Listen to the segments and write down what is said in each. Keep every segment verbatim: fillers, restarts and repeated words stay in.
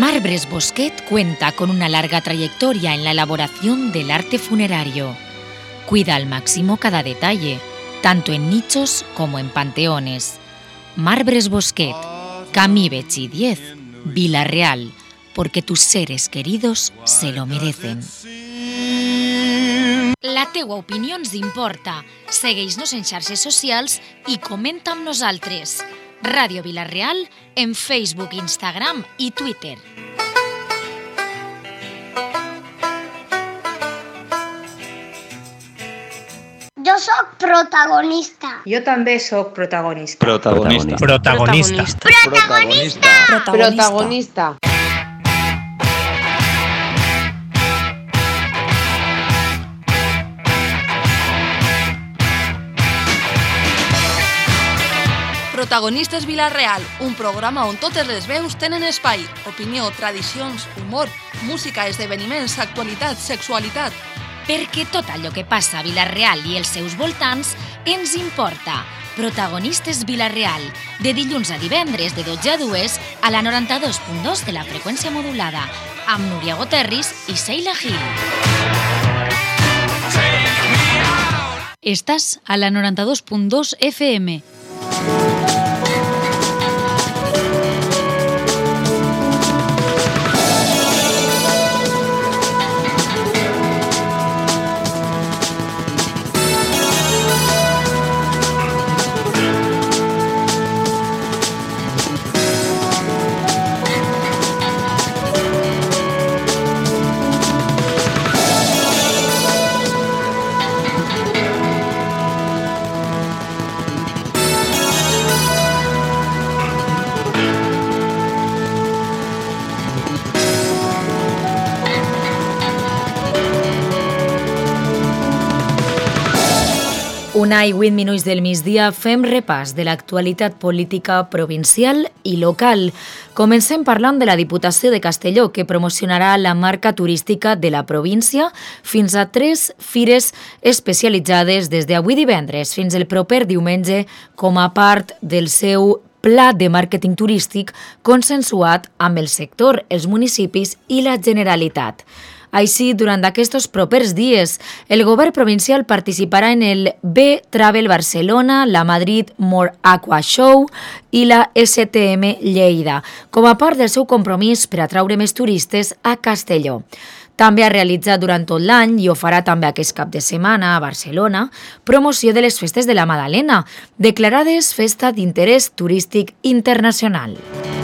Marbres Bosquet cuenta con una larga trayectoria en la elaboración del arte funerario. Cuida al máximo cada detalle, tanto en nichos como en panteones. Marbres Bosquet, Camí Betxí diez, Vila-real, porque tus seres queridos se lo merecen. La teua opinió ens importa. Segueix-nos en xarxes socials i comenta amb nosaltres. Ràdio Vila-real en Facebook, Instagram i Twitter. Jo sóc protagonista. Jo també sóc protagonista. Protagonista. Protagonista. Protagonista. Protagonista. Protagonistes Vila-real, un programa on totes les veus tenen espai. Opinió, tradicions, humor, música, esdeveniments, actualitat, sexualitat. Perquè tot allò que passa a Vila-real i els seus voltants ens importa. Protagonistes Vila-real, de dilluns a divendres de dotze a dues a la noranta-dos punt dos de la freqüència modulada, amb Núria Goterris i Sheila Gil. Estàs a la noranta-dos punt dos F M. Una i vuit minuts del migdia fem repàs de l'actualitat política provincial i local. Comencem parlant de la Diputació de Castelló, que promocionarà la marca turística de la província fins a tres fires especialitzades des d'avui divendres fins el proper diumenge com a part del seu pla de màrqueting turístic consensuat amb el sector, els municipis i la Generalitat. Així, durant aquests propers dies, el govern provincial participarà en el B Travel Barcelona, la Madrid More Aqua Show i la S T M Lleida, com a part del seu compromís per atraure més turistes a Castelló. També ha realitzat durant tot l'any, i ho farà també aquest cap de setmana a Barcelona, promoció de les festes de la Madalena, declarades festa d'interès turístic internacional.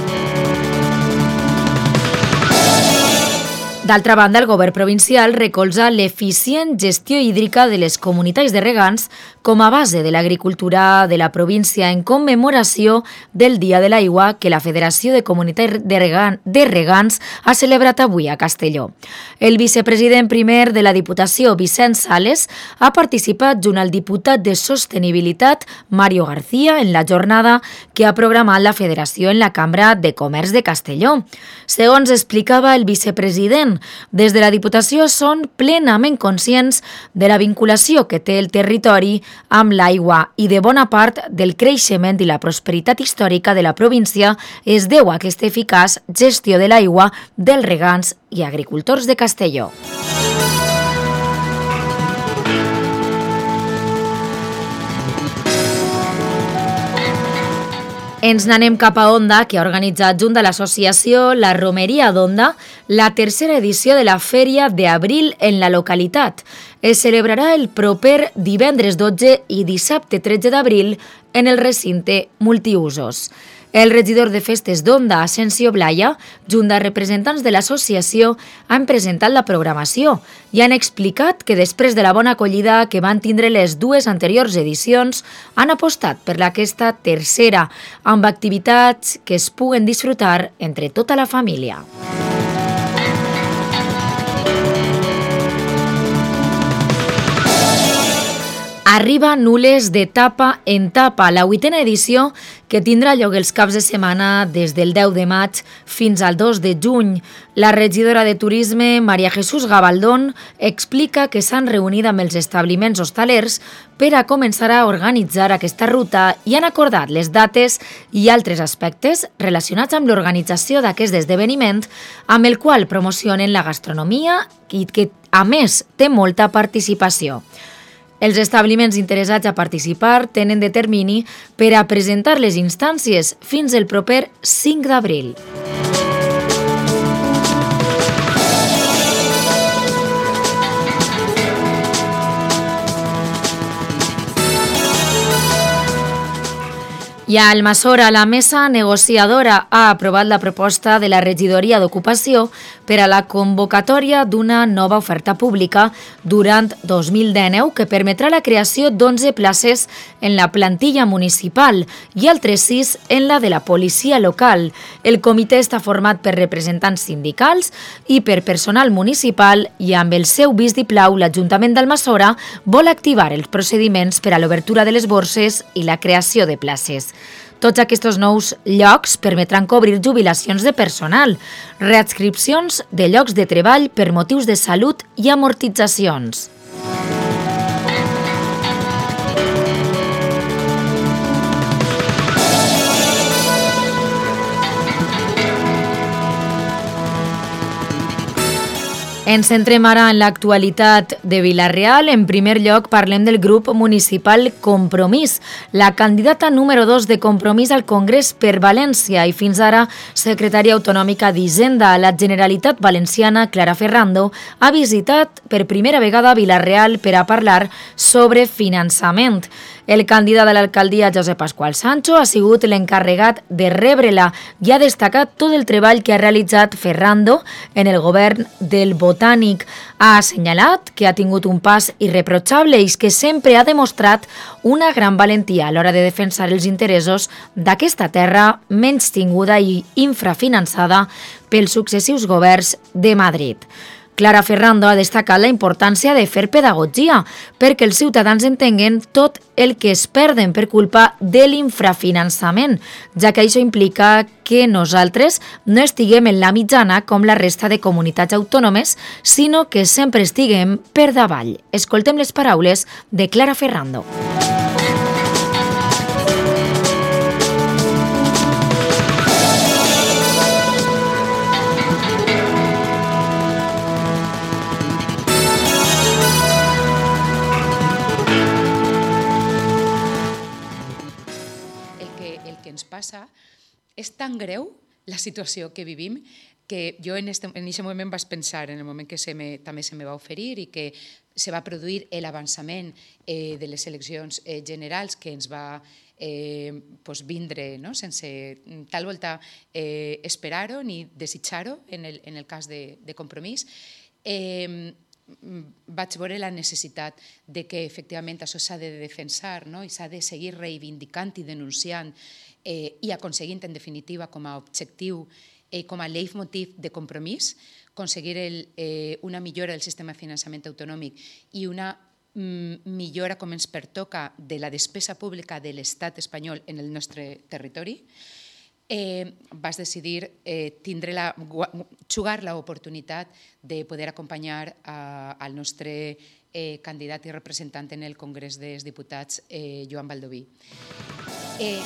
D'altra banda, el govern provincial recolza l'eficient gestió hídrica de les comunitats de regants com a base de l'agricultura de la província en commemoració del Dia de l'Aigua que la Federació de Comunitats de, Regan, de Regants ha celebrat avui a Castelló. El vicepresident primer de la Diputació, Vicent Sales, ha participat junt al diputat de Sostenibilitat, Mario García, en la jornada que ha programat la Federació en la Cambra de Comerç de Castelló. Segons explicava el vicepresident, des de la Diputació són plenament conscients de la vinculació que té el territori amb l'aigua i de bona part del creixement i la prosperitat històrica de la província es deu a aquesta eficaç gestió de l'aigua dels regants i agricultors de Castelló. Ens n'anem cap a Onda, que ha organitzat junt a l'associació La Romeria d'Onda la tercera edició de la Fèria d'Abril en la localitat. Es celebrarà el proper divendres dotze i dissabte tretze d'abril en el recinte multiusos. El regidor de Festes d'Onda, Asensio Blaya, junt a representants de l'associació, han presentat la programació i han explicat que després de la bona acollida que van tindre les dues anteriors edicions, han apostat per aquesta tercera, amb activitats que es puguen disfrutar entre tota la família. Arriba Nules de tapa en tapa, la vuitena edició que tindrà lloc els caps de setmana des del deu de maig fins al dos de juny. La regidora de Turisme, Maria Jesús Gabaldón, explica que s'han reunit amb els establiments hostalers per a començar a organitzar aquesta ruta i han acordat les dates i altres aspectes relacionats amb l'organització d'aquest esdeveniment, amb el qual promocionen la gastronomia i que, a més, té molta participació. Els establiments interessats a participar tenen de termini per a presentar les instàncies fins el proper cinc d'abril. I a Almassora, la mesa negociadora ha aprovat la proposta de la regidoria d'Ocupació per a la convocatòria d'una nova oferta pública durant dos mil dinou que permetrà la creació d'onze places en la plantilla municipal i altres sis en la de la policia local. El comitè està format per representants sindicals i per personal municipal i amb el seu vistiplau l'Ajuntament d'Almassora vol activar els procediments per a l'obertura de les borses i la creació de places. Tots aquests nous llocs permetran cobrir jubilacions de personal, readscripcions de llocs de treball per motius de salut i amortitzacions. Ens centrem ara en l'actualitat de Vila-real. En primer lloc parlem del grup municipal Compromís, la candidata número dos de Compromís al Congrés per València i fins ara secretària autonòmica d'Hisenda a la Generalitat Valenciana, Clara Ferrando, ha visitat per primera vegada Vila-real per a parlar sobre finançament. El candidat a l'alcaldia, Josep Pasqual Sancho, ha sigut l'encarregat de rebre-la i ha destacat tot el treball que ha realitzat Ferrando en el govern del Botànic. Ha assenyalat que ha tingut un pas irreprotxable i que sempre ha demostrat una gran valentia a l'hora de defensar els interessos d'aquesta terra menystinguda i infrafinançada pels successius governs de Madrid. Clara Ferrando ha destacat la importància de fer pedagogia perquè els ciutadans entenguen tot el que es perden per culpa de l'infrafinançament, ja que això implica que nosaltres no estiguem en la mitjana com la resta de comunitats autònomes, sinó que sempre estiguem per davall. Escoltem les paraules de Clara Ferrando. Passa, és tan greu la situació que vivim que jo en aquest en moment vaig pensar, en el moment que se me, també se me va oferir i que se va produir l'avançament eh, de les eleccions eh, generals que ens va eh, pues vindre, no? Sense tal volta eh, esperar-ho ni desitjar-ho en, el, en el cas de, de Compromís. Eh, vaig veure la necessitat de que efectivament això s'ha de defensar, no? I s'ha de seguir reivindicant i denunciant eh, i aconseguint en definitiva com a objectiu i eh, com a leitmotiv de Compromís aconseguir el, eh, una millora del sistema de finançament autonòmic i una mm, millora com ens pertoca de la despesa pública de l'Estat espanyol en el nostre territori. Eh, vas decidir eh, tindre la, jugar l'oportunitat de poder acompanyar a, al nostre eh, candidat i representant en el Congrés dels Diputats, eh, Joan Baldoví. Eh...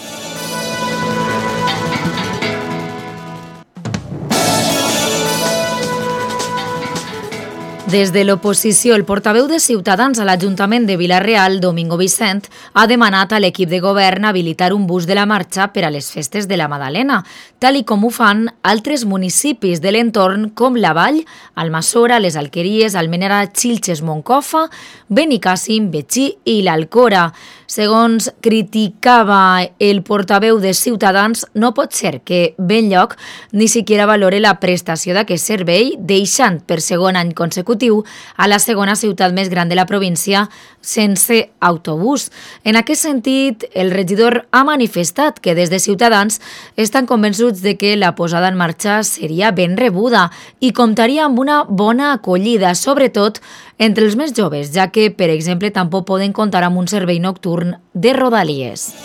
Des de l'oposició, el portaveu de Ciutadans a l'Ajuntament de Vila-real, Domingo Vicent, ha demanat a l'equip de govern habilitar un bus de la marxa per a les festes de la Madalena, tal i com ho fan altres municipis de l'entorn com la Vall, Almassora, les Alqueries, Almenara, Xilxes, Moncofa, Benicàssim, Betxí i l'Alcora. Segons criticava el portaveu de Ciutadans, no pot ser que ben lloc ni siquiera valore la prestació d'aquest servei, deixant per segon any consecutiu consecutiu a la segona ciutat més gran de la província sense autobús. En aquest sentit, el regidor ha manifestat que des de Ciutadans estan convençuts de que la posada en marxa seria ben rebuda i comptaria amb una bona acollida, sobretot entre els més joves, ja que, per exemple, tampoc poden comptar amb un servei nocturn de Rodalies.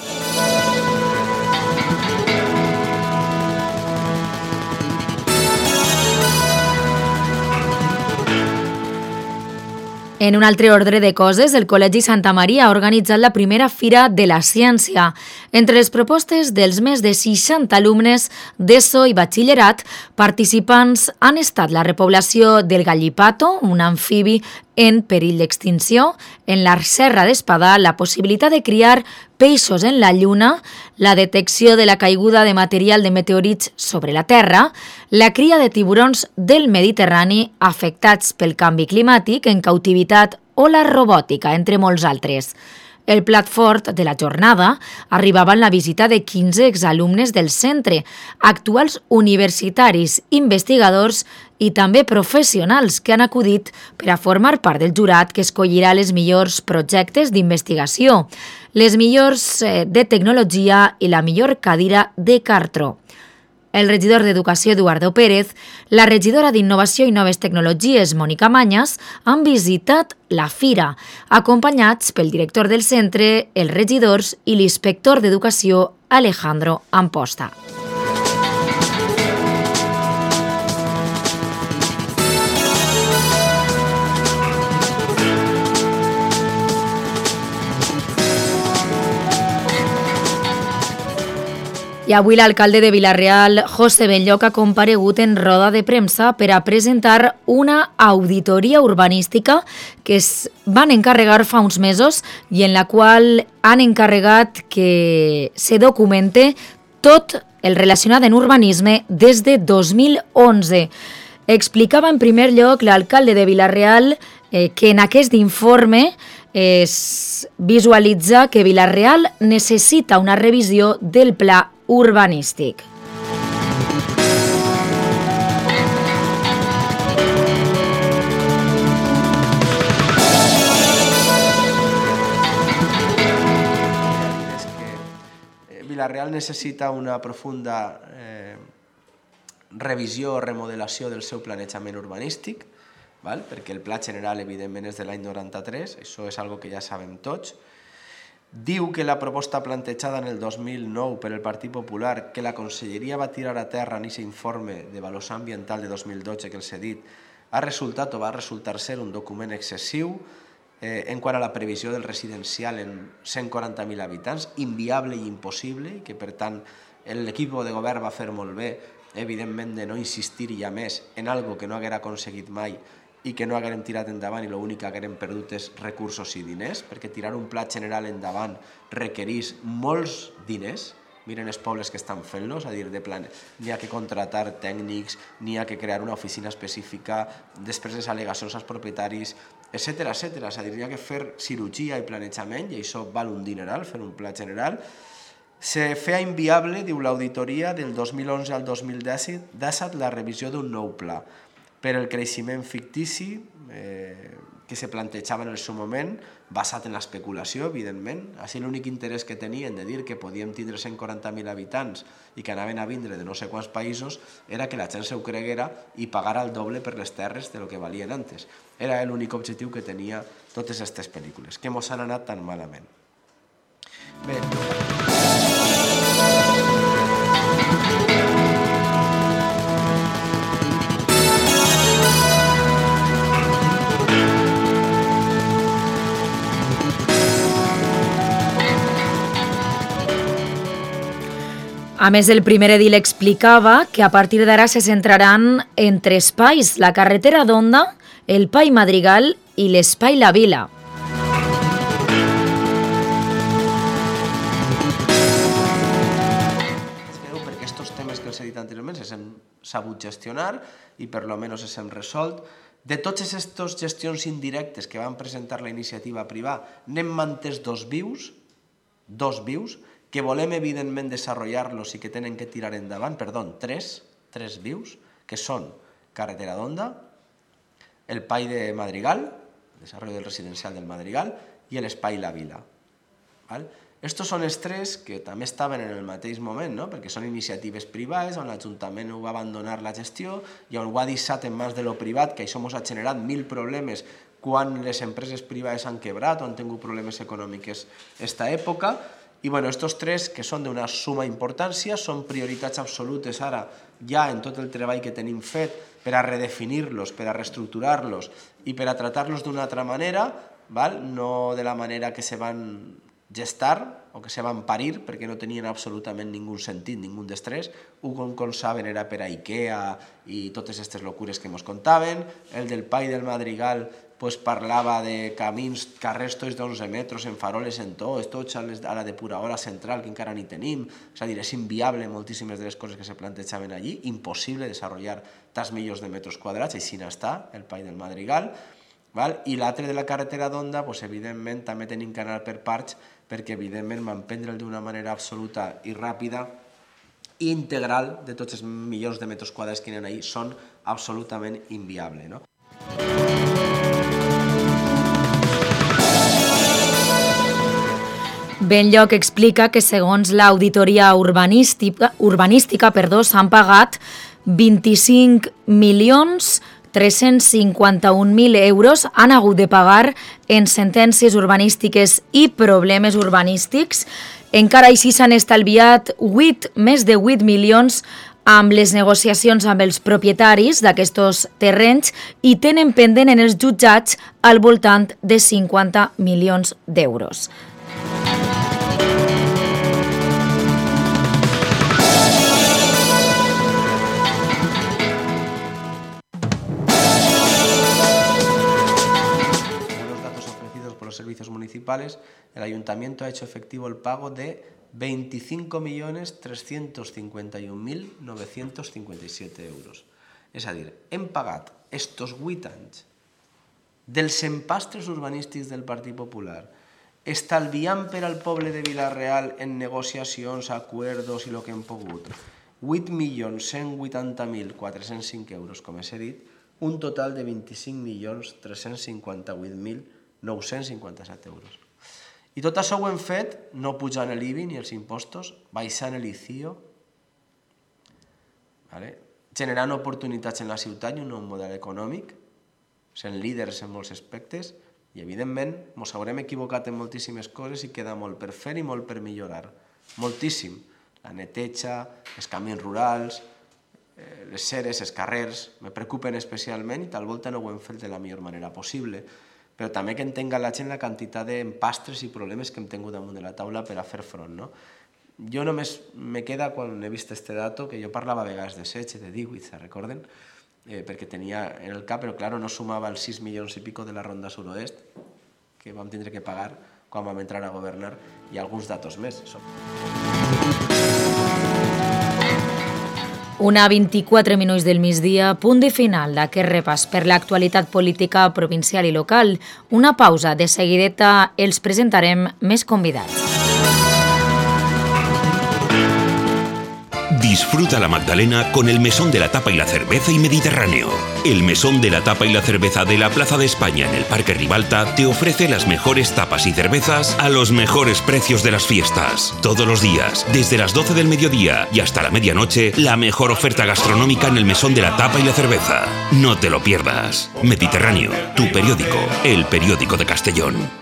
En un altre ordre de coses, el Col·legi Santa Maria ha organitzat la primera Fira de la Ciència. Entre les propostes dels més de seixanta alumnes d'ESO i batxillerat, participants han estat la repoblació del Gallipato, un amfibi en perill d'extinció, en la Serra d'Espadà la possibilitat de criar peixos en la Lluna, la detecció de la caiguda de material de meteorits sobre la Terra, la cria de tiburons del Mediterrani afectats pel canvi climàtic en cautivitat o la robòtica, entre molts altres. El plat fort de la jornada arribava en la visita de quinze exalumnes del centre, actuals universitaris, investigadors i també professionals que han acudit per a formar part del jurat que escollirà les millors projectes d'investigació, les millors de tecnologia i la millor cadira de cartró. El regidor d'Educació, Eduardo Pérez, la regidora d'Innovació i Noves Tecnologies, Mònica Mañas, han visitat la fira, acompanyats pel director del centre, els regidors i l'inspector d'Educació, Alejandro Amposta. I avui l'alcalde de Vila-real, José Benlloc, ha comparegut en roda de premsa per a presentar una auditoria urbanística que es van encarregar fa uns mesos i en la qual han encarregat que se documente tot el relacionat en urbanisme des de dos mil onze. Explicava en primer lloc l'alcalde de Vila-real eh, que en aquest informe es visualitza que Vila-real necessita una revisió del pla urbanístic. És que Vila-real necessita una profunda eh, revisió o remodelació del seu planejament urbanístic, val? Perquè el pla general, evidentment, és de l'any noranta-tres, això és algo que ja sabem tots. Diu que la proposta plantejada en el dos mil nou per el Partit Popular, que la Conselleria va tirar a terra en aquest informe d'avaluació ambiental de dos mil dotze que els he dit, ha resultat o va resultar ser un document excessiu eh, en quant a la previsió del residencial en cent quaranta mil habitants, inviable i impossible, i que per tant l'equip de govern va fer molt bé, evidentment, de no insistir ja més en algo que no haguera aconseguit mai i que no haguem tirat endavant i l'únic que haguem perdut és recursos i diners, perquè tirar un pla general endavant requereix molts diners. Miren els pobles que estan fent-los, a dir, de plan, n'hi ha que contratar tècnics, n'hi ha que crear una oficina específica, després les al·legacions als propietaris, etcètera, etcètera. És a dir, n'hi ha que fer cirurgia i planejament, i això val un dineral, fer un pla general. Se feia inviable, diu l'auditoria, del dos mil onze al dos mil disset la revisió d'un nou pla, per el creixement fictici eh, que se plantejava en el seu moment, basat en l'especulació, evidentment. Així l'únic interès que tenien de dir que podíem tindre cent quaranta mil habitants i que anaven a vindre de no sé quants països era que la gent se ho creguera i pagara el doble per les terres de lo que valien antes. Era l'únic objectiu que tenia totes aquestes pel·lícules, que mos han anat tan malament. Bé, A més, el primer edil explicava que a partir d'ara se centraran en tres espais, la carretera d'Onda, el Pai Madrigal i l'espai La Vila. Perquè aquests temes que els he dit anteriorment els hem sabut gestionar i per lo menos els hem resolt. De totes aquestes gestions indirectes que van presentar la iniciativa privada, n'hem mantès dos vius, dos vius, que volem evidentment desenvolupar-los i que tenen que tirar endavant, perdó, tres, tres vius, que són Carretera d'Onda, el P A I de Madrigal, Desarrollo del Residencial del Madrigal, i l'Espai La Vila. Val? Estos són els tres que també estaven en el mateix moment, no? Perquè són iniciatives privades on l'Ajuntament ho va abandonar la gestió i on ho ha deixat en mans de lo privat, que això ens ha generat mil problemes quan les empreses privades han quebrat o han tingut problemes econòmics esta època. I bueno, estos tres, que són d'una suma importància, són prioritats absolutes ara ja en tot el treball que tenim fet per a redefinir-los, per a reestructurar-los i per a tratar-los d'una altra manera, val? No de la manera que se van gestar o que se van parir, perquè no tenien absolutament ningú sentit, ningú d'estrès. Un, com saben, era per a IKEA i totes aquestes locures que ens contaven. El del P A I del Madrigal pues, parlava de camins, carrers tots d'onze metres, en faroles, en tots, tots a la depuradora central, que encara ni tenim. És a dir, és inviable moltíssimes de les coses que se plantejaven allí, impossible desenvolupar tants milions de metres quadrats, així n'està el P A I del Madrigal. Val? I l'altre de la carretera d'Onda, pues, evidentment, també tenim que anar per parts, perquè evidentment van prendre'l d'una manera absoluta i ràpida i integral de tots els milions de metres quadrats que hi ha ahí, són absolutament inviables. No? Benlloc explica que segons l'auditoria urbanística, urbanística perdó, s'han pagat vint-i-cinc milions tres-cents cinquanta-un mil euros han hagut de pagar en sentències urbanístiques i problemes urbanístics. Encara així s'han estalviat vuit, més de vuit milions amb les negociacions amb els propietaris d'aquests terrenys i tenen pendent en els jutjats al voltant de cinquanta milions d'euros. Servicios municipales, el Ayuntamiento ha hecho efectivo el pago de veinticinco millones trescientos cincuenta y un mil novecientos cincuenta y siete euros. És a dir, hem pagat estos vuit anys dels empastres urbanístics del Partit Popular, estalviant per al poble de Vila-real en negociacions, acuerdos i el que hem pogut, vuit milions cent vuitanta mil quatre-cents cinc euros, com he dit, un total de vint-i-cinc milions tres-cents cinquanta-vuit mil nou-cents cinquanta-set euros. I tot això ho hem fet no pujant l'I B I ni els impostos, baixant l'I C I O, vale? Generant oportunitats en la ciutat i un nou model econòmic, sent líders en molts aspectes, i evidentment ens haurem equivocat en moltíssimes coses i queda molt per fer i molt per millorar. Moltíssim. La neteja, els camins rurals, les ceres, els carrers, me preocupen especialment i tal volta no ho hem fet de la millor manera possible. Però també que entenga la gent la quantitat d'empastres i problemes que hem tingut damunt de la taula per a fer front. No? Jo només me queda, quan he vist este dato, que jo parlava a vegades de setze, de divuit, se recorden? Eh, perquè tenia en el cap, però clar, no sumava els sis milions i pico de la Ronda Suroest, que vam tindre que pagar quan vam entrar a governar, i alguns datos més. Una vint-i-quatre minuts del migdia, punt de final d'aquest repàs per l'actualitat política provincial i local. Una pausa, de seguideta els presentarem més convidats. Disfruta la Magdalena con el Mesón de la Tapa y la Cerveza y Mediterráneo. El Mesón de la Tapa y la Cerveza de la Plaza de España en el Parque Ribalta te ofrece las mejores tapas y cervezas a los mejores precios de las fiestas. Todos los días, desde las doce del mediodía y hasta la medianoche, la mejor oferta gastronómica en el Mesón de la Tapa y la Cerveza. No te lo pierdas. Mediterráneo, tu periódico, el periódico de Castellón.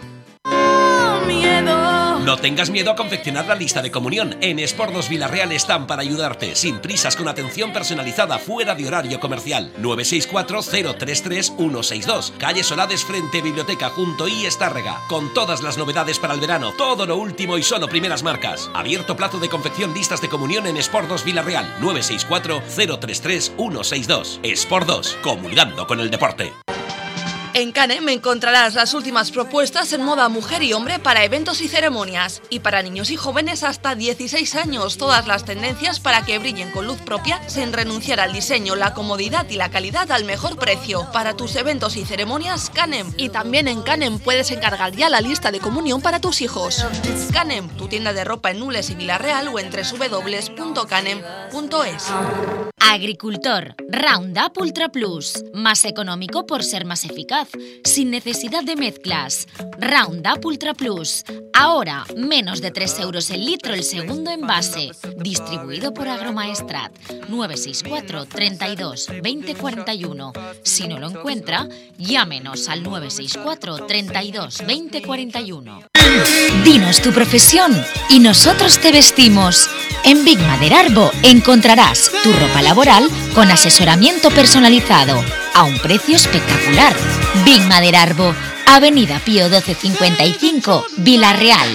No tengas miedo a confeccionar la lista de comunión. En Sport dos Vila-real están para ayudarte, sin prisas, con atención personalizada fuera de horario comercial. nueve seis cuatro cero tres tres uno seis dos, calle Solades frente Biblioteca junto I Estárrega. Con todas las novedades para el verano, todo lo último y solo primeras marcas. Abierto plazo de confección listas de comunión en Sport dos Vila-real. nueve seis cuatro cero tres tres uno seis dos. Sport dos, comulgando con el deporte. En Canem encontrarás las últimas propuestas en moda mujer y hombre para eventos y ceremonias. Y para niños y jóvenes hasta dieciséis años, todas las tendencias para que brillen con luz propia sin renunciar al diseño, la comodidad y la calidad al mejor precio. Para tus eventos y ceremonias, Canem. Y también en Canem puedes encargar ya la lista de comunión para tus hijos. Canem, tu tienda de ropa en Nules y Vila-real o en doble u doble u doble u punto canem punto es. Agricultor, Roundup Ultra Plus. Más económico por ser más eficaz, sin necesidad de mezclas. Roundup Ultra Plus. Ahora, menos de tres euros el litro el segundo envase. Distribuido por Agromaestrat. nueve seis cuatro, treinta y dos, veinte cuarenta y uno. Si no lo encuentra, llámenos al nueve seis cuatro, treinta y dos, veinte cuarenta y uno. Dinos tu profesión y nosotros te vestimos. En Big Maderarbo encontrarás tu ropa laboral con asesoramiento personalizado a un precio espectacular. Big Maderarbo, Avenida Pío doce cincuenta y cinco, Vila-real.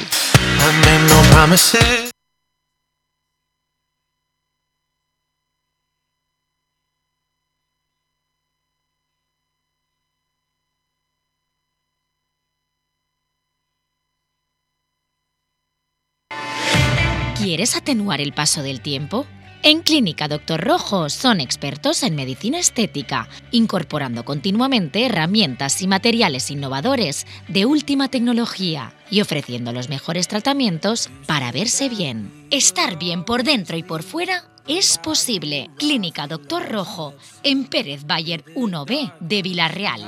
¿Quieres atenuar el paso del tiempo? En Clínica Doctor Rojo son expertos en medicina estética, incorporando continuamente herramientas y materiales innovadores de última tecnología y ofreciendo los mejores tratamientos para verse bien. Estar bien por dentro y por fuera es posible. Clínica Doctor Rojo, en Pérez Bayer uno B de Vila-real.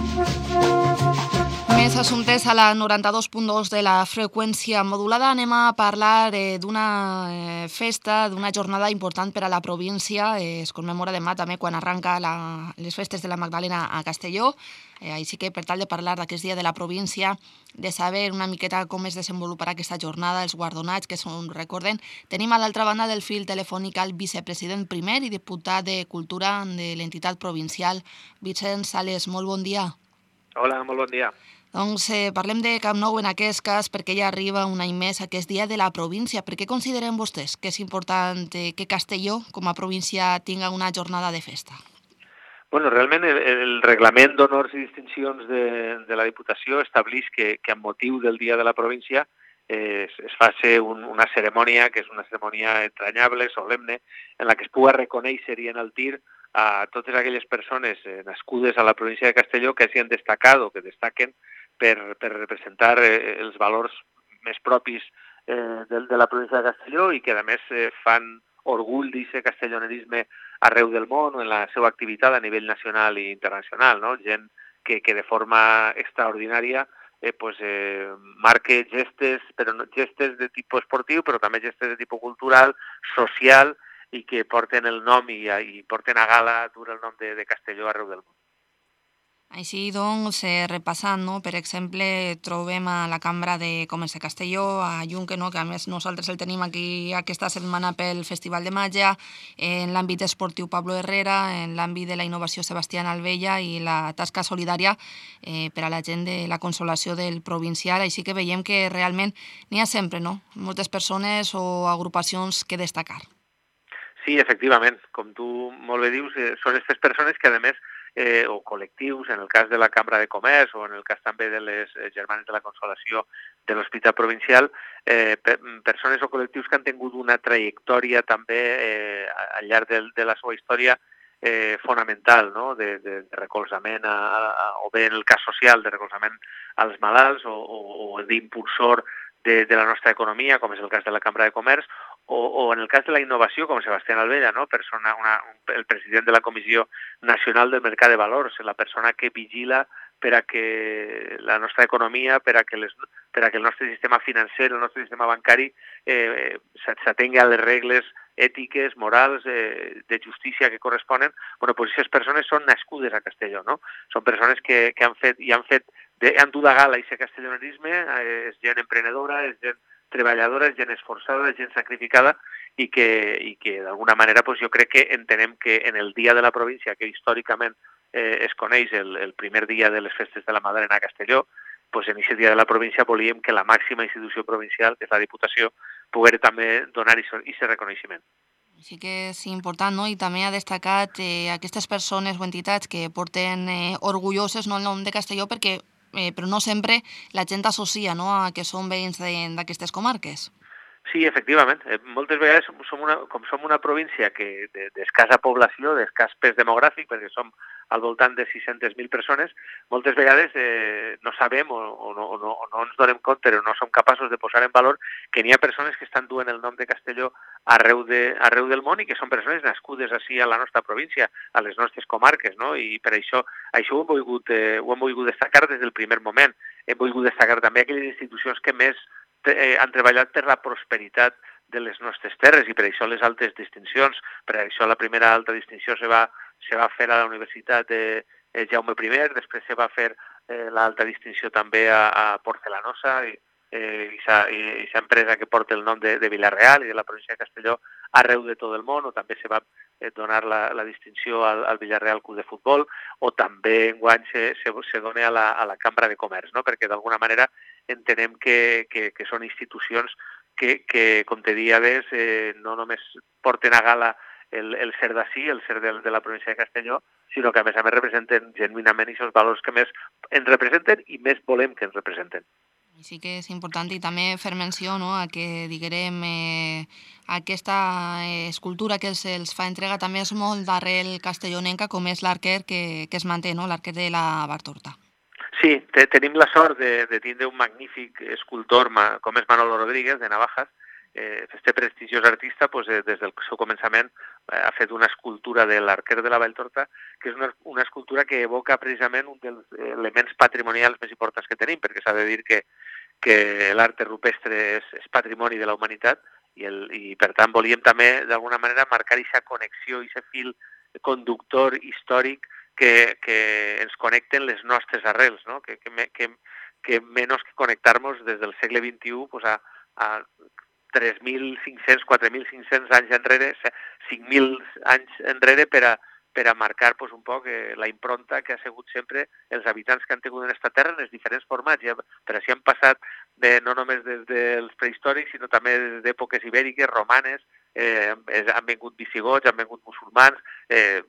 Més assumptes a la noranta-dos punt dos de la freqüència modulada. Anem a parlar eh, d'una eh, festa, d'una jornada important per a la província. Eh, es commemora demà també quan arranca la, les festes de la Magdalena a Castelló. Eh, així que per tal de parlar d'aquest dia de la província, de saber una miqueta com es desenvoluparà aquesta jornada, els guardonats que són, recorden, tenim a l'altra banda del fil telefònic el vicepresident primer i diputat de Cultura de l'entitat provincial, Vicent Sales. Molt bon dia. Hola, molt bon dia. Doncs eh, parlem de Camp Nou en aquest cas perquè ja arriba un any més aquest dia de la província. Per què consideren vostès que és important eh, que Castelló, com a província, tinga una jornada de festa? Bueno, realment el, el reglament d'honors i distincions de, de la Diputació estableix que, que amb motiu del Dia de la Província eh, es, es faci un, una cerimònia que és una cerimònia entranyable, solemne, en la que es pugui reconèixer i enaltir a totes aquelles persones eh, nascudes a la província de Castelló que hagin destacat o que destaquen per, per representar eh, els valors més propis eh, de, de la província de Castelló i que a més eh, fan orgull d'aquest castellonerisme arreu del món o en la seva activitat a nivell nacional i internacional, no? Gent que, que de forma extraordinària eh, pues, eh, marque gestes, però no, gestes de tipus esportiu, però també gestes de tipus cultural, social, i que porten el nom i, i porten a gala dur el nom de, de Castelló arreu del món. Així doncs, eh, repassant, no? Per exemple, trobem a la Cambra de Comerç de Castelló, a Junque, no? Que a més nosaltres el tenim aquí aquesta setmana pel Festival de Màgia, en l'àmbit esportiu Pablo Herrera, en l'àmbit de la innovació Sebastián Albella i la tasca solidària eh, per a la gent de la consolació del provincial. Així que veiem que realment n'hi ha sempre, no? Moltes persones o agrupacions que destacar. Sí, efectivament, com tu molt bé dius, eh, són aquestes persones que, a més, eh, o col·lectius, en el cas de la Cambra de Comerç o en el cas també de les eh, Germanes de la Consolació de l'Hospital Provincial, eh, per, persones o col·lectius que han tingut una trajectòria també eh, al llarg de, de la seva història eh, fonamental, no? de, de, de recolzament, a, a, o bé en el cas social, de recolzament als malalts o, o, o d'impulsor de, de la nostra economia, com és el cas de la Cambra de Comerç, O, o en el cas de la innovació, com Sebastián Albella, no? persona, una, el president de la Comissió Nacional del Mercat de Valors, la persona que vigila per a que la nostra economia, per a que, les, per a que el nostre sistema financer, el nostre sistema bancari eh, s'atengui a les regles ètiques, morals, eh, de justícia que corresponen. Bueno, pues aquestes persones són nascudes a Castelló, no? Són persones que, que han fet i han fet, de, han dut a gala aquest castellonerisme, eh, és gent emprenedora, és gent treballadora, gent esforçada, gent sacrificada i que, i que d'alguna manera pues, jo crec que entenem que en el dia de la província, que històricament eh, es coneix el, el primer dia de les festes de la Magdalena a Castelló, pues, en aquest dia de la província volíem que la màxima institució provincial, que és la Diputació, pogués també donar aquest reconeixement. Sí que és important, no? I també ha destacat eh, aquestes persones o entitats que porten eh, orgulloses, no, el nom de Castelló perquè Eh, però no sempre la gent associa, no?, a que són veïns d'aquestes comarques. Sí, efectivament. Eh, moltes vegades som una, com som una província que d'escassa població, d'escàs pes demogràfic, perquè som al voltant de sis-centes mil persones, moltes vegades eh, no sabem o, o, no, o, no, o no ens donem compte o no som capaços de posar en valor que n'hi ha persones que estan duent el nom de Castelló arreu, de, arreu del món i que són persones nascudes així a la nostra província, a les nostres comarques, no? I per això, això ho hem volgut, eh, ho hem volgut destacar des del primer moment. Hem volgut destacar també aquelles institucions que més Eh, han treballat per la prosperitat de les nostres terres i per això les altes distincions. Per això la primera alta distinció se va, se va fer a la Universitat de eh, Jaume I, després se va fer eh, l'alta distinció també a, a Porcelanosa i eh, aquesta empresa que porta el nom de, de Vila-real i de la província de Castelló arreu de tot el món, o també se va eh, donar la, la distinció al, al Vila-real Club de Futbol, o també enguany se, se, se dona a la, a la Cambra de Comerç, no? Perquè d'alguna manera entenem que, que, que són institucions que, que com te diades, eh, no només porten a gala el, el ser d'ací, el ser de, de la província de Castelló, sinó que a més a més representen genuïnament aquests valors que més ens representen i més volem que ens representen. Sí que és important i també fer menció, no?, a que, diguem, eh, aquesta escultura que els, els fa entrega també és molt d'arrel castellonenca, com és l'arquer que, que es manté, no?, l'arquer de la Bartorta. Sí, te, tenim la sort de, de tindre un magnífic escultor com és Manolo Rodríguez, de Navajas. Eh, este prestigiós artista, pues, eh, des del seu començament, eh, ha fet una escultura de l'arquer de la Valltorta, que és una, una escultura que evoca precisament un dels elements patrimonials més importants que tenim, perquè s'ha de dir que, que l'art rupestre és, és patrimoni de la humanitat i, el, i per tant volíem també d'alguna manera marcar aquesta connexió, aquest fil conductor històric que, que ens connecten les nostres arrels, no? que, que, que, que menys que connectar-nos des del segle vint-i-u pues, a, a tres mil cinc-cents, quatre mil cinc-cents anys enrere, cinc mil anys enrere per a, per a marcar pues, un poc eh, la impronta que ha sigut sempre els habitants que han tingut en aquesta terra en els diferents formats. Ja, per així han passat de, no només des dels prehistòrics, sinó també des d'èpoques ibèriques, romanes, eh, han vingut visigots, han vingut musulmans, eh,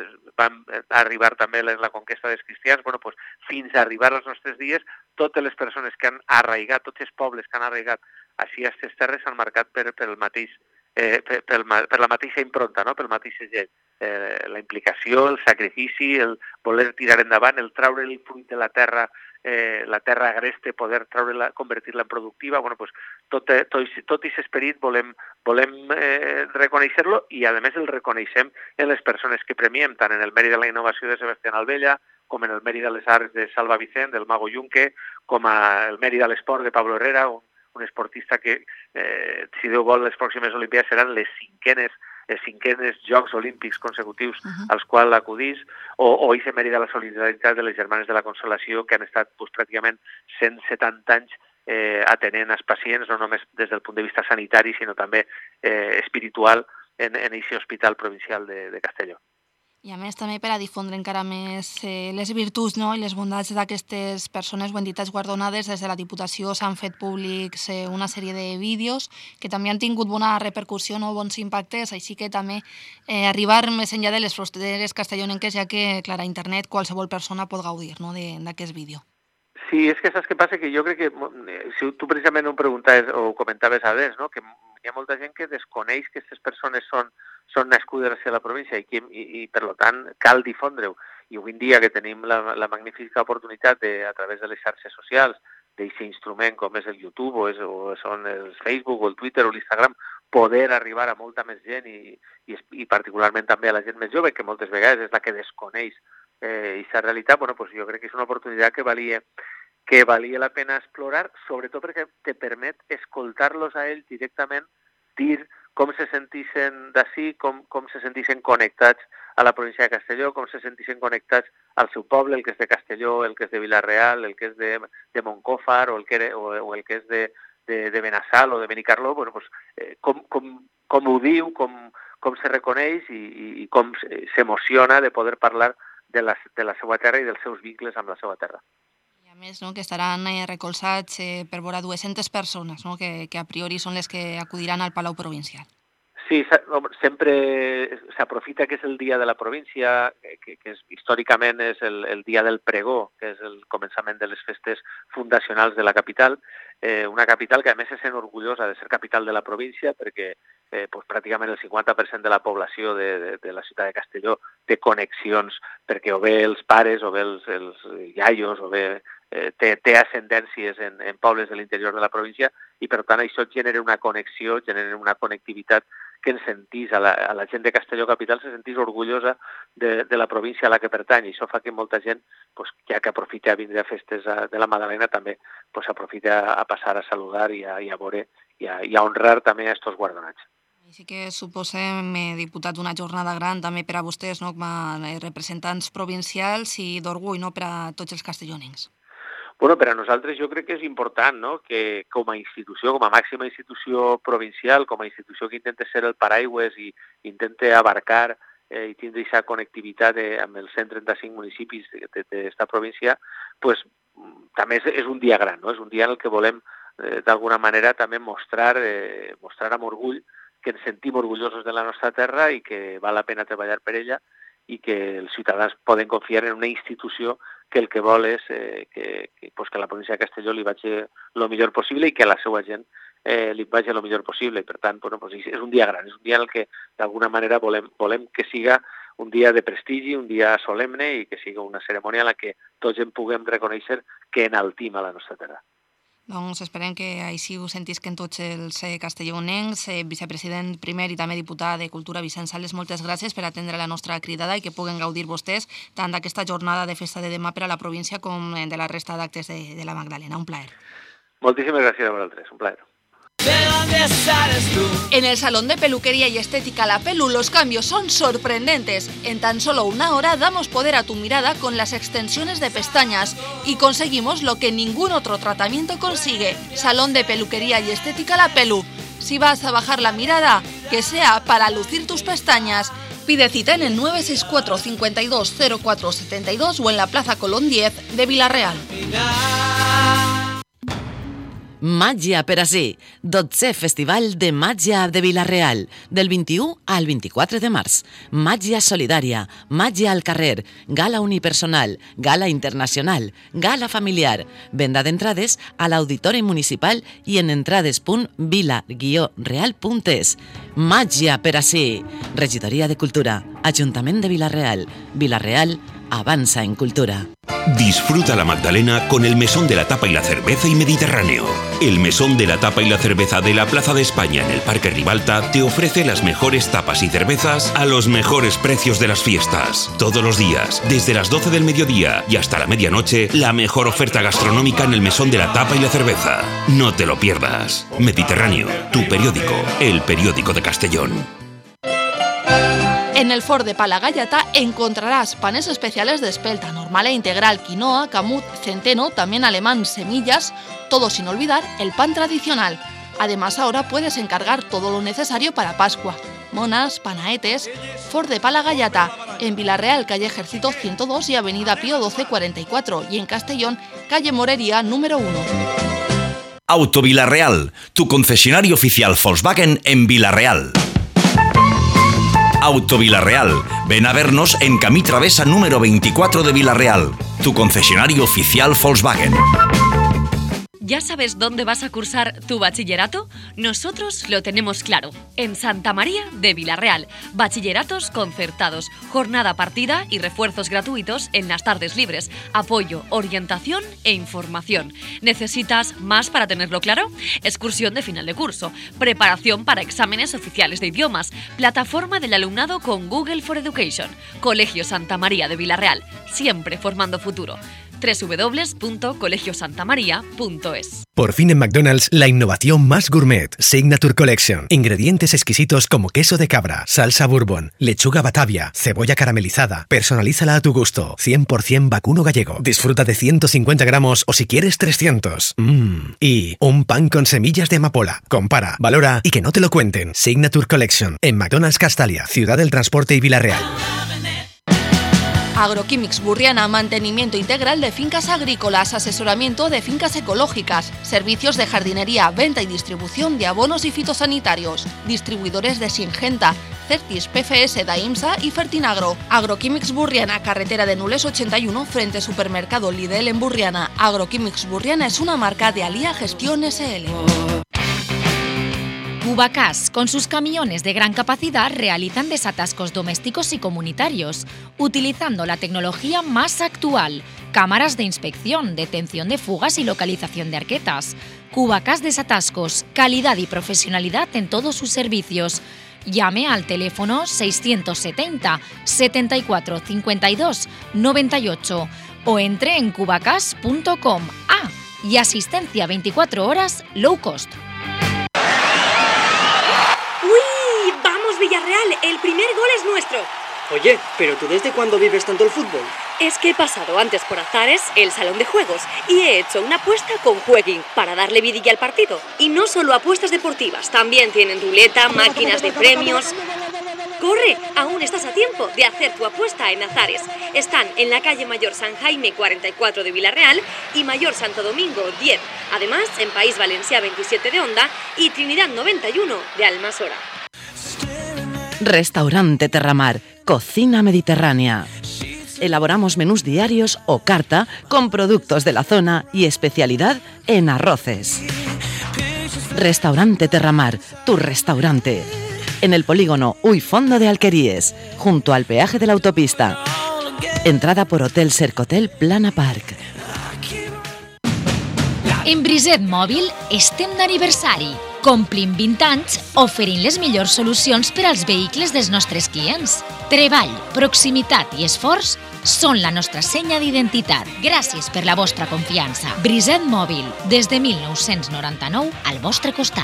van arribar també en la conquesta dels cristians, bueno, pues, fins a arribar als nostres dies, totes les persones que han arraigat, tots els pobles que han arraigat així a aquestes terres s'han marcat per, per, el mateix, eh, per, per, per la mateixa impronta, no? Pel mateix segell. Eh, la implicació, el sacrifici, el voler tirar endavant, el treure el fruit de la terra, eh, la terra agreste, poder treure-la, convertir-la en productiva, bueno, pues, tot, tot, tot aquest esperit volem, volem eh, reconèixer-lo i a més el reconeixem en les persones que premiem, tant en el mèrit de la innovació de Sebastián Albella, com en el mèrit de les arts de Salva Vicent, del Mago Junque, com a el mèrit de l'esport de Pablo Herrera, un, un esportista que, eh, si Déu vol, les pròximes Olimpiades seran les cinquenes els cinquenes Jocs Olímpics consecutius uh-huh. als quals acudís, o, o aquest mèrit de la solidaritat de les Germanes de la Consolació, que han estat pues, pràcticament cent setanta anys eh, atenent als pacients, no només des del punt de vista sanitari, sinó també eh, espiritual en aquest hospital provincial de, de Castelló. I a més també per a difondre encara més eh, les virtuts, no?, i les bondats d'aquestes persones o entitats guardonades, des de la Diputació s'han fet públics eh, una sèrie de vídeos que també han tingut bona repercussió, no?, bons impactes, així que també eh, arribar més enllà de les fronteres castellonenques, ja que, clar, a internet qualsevol persona pot gaudir, no?, d'aquest vídeo. Sí, és que saps què passa? Que jo crec que, si tu precisament ho preguntaves o comentaves abans, no?, que hi ha molta gent que desconeix que aquestes persones són, són nascudes a la província i, que, i, i per tant cal difondre-ho. I avui en dia que tenim la, la magnífica oportunitat de, a través de les xarxes socials, d'aquest instrument com és el YouTube o, és, o són el Facebook o el Twitter o l'Instagram, poder arribar a molta més gent i, i, i particularment també a la gent més jove, que moltes vegades és la que desconeix aquesta eh, realitat, bueno, pues jo crec que és una oportunitat que valia que valia la pena explorar, sobretot perquè te permet escoltar-los a ells directament, dir com se sentixen d'ací, com, com se sentixen connectats a la província de Castelló, com se sentixen connectats al seu poble, el que és de Castelló, el que és de Vila-real, el que és de, de Montcòfar o el que, era, o, o el que és de, de, de Benassal o de Benicarló, bueno, pues, eh, com, com, com ho diu, com, com se reconeix i, i, i com s'emociona de poder parlar de la, de la seva terra i dels seus vincles amb la seva terra. Més, no?, que estaran eh, recolzats eh, per vora dues-centes persones, no?, que, que a priori són les que acudiran al Palau Provincial. Sí, sempre s'aprofita que és el dia de la província, que, que és, històricament és el, el dia del pregó, que és el començament de les festes fundacionals de la capital, eh, una capital que a més se sent orgullosa de ser capital de la província perquè eh, pues, pràcticament el cinquanta per cent de la població de, de, de la ciutat de Castelló té connexions perquè o bé els pares o bé els, els iaios o bé eh, té, té ascendències en, en pobles de l'interior de la província i per tant això genera una connexió, genera una connectivitat que ens sentís, a la, a la gent de Castelló Capital se sentís orgullosa de, de la província a la que pertany i això fa que molta gent, pues, ja que aprofita a vindre a festes de la Madalena, també pues, aprofita a passar a saludar i a, i a veure i a, i a honrar també a estos guardonats. Sí que suposem, eh, diputat, una jornada gran també per a vostès, no? Com a representants provincials i d'orgull, no? Per a tots els castellonencs. Bueno, per a nosaltres jo crec que és important, no?, que com a institució, com a màxima institució provincial, com a institució que intenta ser el paraigües i intenta abarcar eh, i tindre aquesta connectivitat eh, amb els cent trenta-cinc municipis d'esta província, pues, també és, és un dia gran, no? És un dia en el que volem eh, d'alguna manera també mostrar, eh, mostrar amb orgull que ens sentim orgullosos de la nostra terra i que val la pena treballar per ella i que els ciutadans poden confiar en una institució que el que vol és eh, que, que, pues que a la província de Castelló li vagi el millor possible i que a la seva gent eh, li vagi el millor possible. I per tant, bueno, pues és un dia gran, és un dia en el que d'alguna manera volem, volem que siga un dia de prestigi, un dia solemne i que siga una cerimònia en la que tots en puguem reconèixer que enaltim a la nostra terra. Doncs esperem que així ho sentisquen tots els castellonencs. Eh, vicepresident primer i també diputat de Cultura, Vicent Sales, moltes gràcies per atendre la nostra cridada i que puguen gaudir vostès tant d'aquesta jornada de festa de demà per a la província com de la resta d'actes de, de la Magdalena. Un plaer. Moltíssimes gràcies a vosaltres, un plaer. ¿De dónde sales tú? En el Salón de Peluquería y Estética La Pelu los cambios son sorprendentes. En tan solo una hora damos poder a tu mirada con las extensiones de pestañas y conseguimos lo que ningún otro tratamiento consigue. Salón de Peluquería y Estética La Pelu. Si vas a bajar la mirada, que sea para lucir tus pestañas. Pide cita en el nueve seis cuatro, cincuenta y dos, cero cuatro setenta y dos o en la Plaza Colón diez de Vila-real. Màgia per ací, dotzè Festival de Màgia de Vila-real, del vint-i-u al vint-i-quatre de març. Màgia solidària, màgia al carrer, gala unipersonal, gala internacional, gala familiar. Venda d'entrades a l'Auditori Municipal i en entrades punt vila guió real punt es. Màgia per ací. Regidoria de Cultura, Ajuntament de Vila-real. Vila-real avanza en cultura. Disfruta la Magdalena con el Mesón de la Tapa y la Cerveza y Mediterráneo. El Mesón de la Tapa y la Cerveza de la Plaza de España en el Parque Ribalta te ofrece las mejores tapas y cervezas a los mejores precios de las fiestas. Todos los días, desde las doce del mediodía y hasta la medianoche, la mejor oferta gastronómica en el Mesón de la Tapa y la Cerveza. No te lo pierdas. Mediterráneo, tu periódico, el periódico de Castellón. En el Ford de Palagayata encontrarás panes especiales de espelta, normal e integral, quinoa, camut, centeno, también alemán, semillas, todo sin olvidar el pan tradicional. Además, ahora puedes encargar todo lo necesario para Pascua. Monas, panaetes. Ford de Palagayata, en Vila-real, calle Ejército ciento dos y avenida Pío doce cuarenta y cuatro, y en Castellón, calle Morería número uno. Auto Vila-real, tu concesionario oficial Volkswagen en Vila-real. Auto Vila-real. Ven a vernos en Camí Travesa número veinticuatro de Vila-real, tu concesionario oficial Volkswagen. ¿Ya sabes dónde vas a cursar tu bachillerato? Nosotros lo tenemos claro. En Santa María de Vila-real. Bachilleratos concertados, jornada partida y refuerzos gratuitos en las tardes libres. Apoyo, orientación e información. ¿Necesitas más para tenerlo claro? Excursión de final de curso. Preparación para exámenes oficiales de idiomas. Plataforma del alumnado con Google for Education. Colegio Santa María de Vila-real. Siempre formando futuro. doble u doble u doble u punto colegio santa maría punto es. Por fin en McDonald's, la innovación más gourmet, Signature Collection. Ingredientes exquisitos como queso de cabra, salsa bourbon, lechuga batavia, cebolla caramelizada. Personalízala a tu gusto. cien por ciento vacuno gallego. Disfruta de ciento cincuenta gramos o si quieres trescientos. Mmm. Y un pan con semillas de amapola. Compara, valora y que no te lo cuenten. Signature Collection. En McDonald's Castalia, Ciudad del Transporte y Vila-real. Agroquímics Burriana, mantenimiento integral de fincas agrícolas, asesoramiento de fincas ecológicas, servicios de jardinería, venta y distribución de abonos y fitosanitarios, distribuidores de Singenta, Certis, P F S, Daimsa y Fertinagro. Agroquímics Burriana, carretera de Nules ochenta y uno, frente Supermercado Lidl en Burriana. Agroquímics Burriana es una marca de Alía Gestión S L. Cubacas, con sus camiones de gran capacidad, realizan desatascos domésticos y comunitarios, utilizando la tecnología más actual, cámaras de inspección, detención de fugas y localización de arquetas. Cubacas Desatascos, calidad y profesionalidad en todos sus servicios. Llame al teléfono seiscientos setenta, setenta y cuatro, cincuenta y dos, noventa y ocho o entre en cubacas punto com. Ah, y asistencia veinticuatro horas low cost. ¡Uy! ¡Vamos, Villarreal! El primer gol es nuestro. Oye, ¿pero tú desde cuándo vives tanto el fútbol? Es que he pasado antes por Azares, el salón de juegos, y he hecho una apuesta con Jueguin para darle vidilla al partido. Y no solo apuestas deportivas, también tienen ruleta, máquinas de premios. ¡Corre! Aún estás a tiempo de hacer tu apuesta en Azares. Están en la calle Mayor San Jaime cuarenta y cuatro de Villarreal y Mayor Santo Domingo diez. Además, en País Valencià veintisiete de Onda y Trinidad noventa y uno de Almasora. Restaurante Terramar, cocina mediterránea. Elaboramos menús diarios o carta con productos de la zona y especialidad en arroces. Restaurante Terramar, tu restaurante. En el polígono Uy Fondo de Alqueríes, junto al peaje de la autopista. Entrada por Hotel Cercotel Plana Park. En Briset Mòbil estem d'aniversari. Complim vint anys oferint les millors solucions per als vehicles dels nostres clients. Treball, proximitat i esforç són la nostra senya d'identitat. Gràcies per la vostra confiança. Briset Mòbil, des de mil nou-cents noranta-nou, al vostre costat.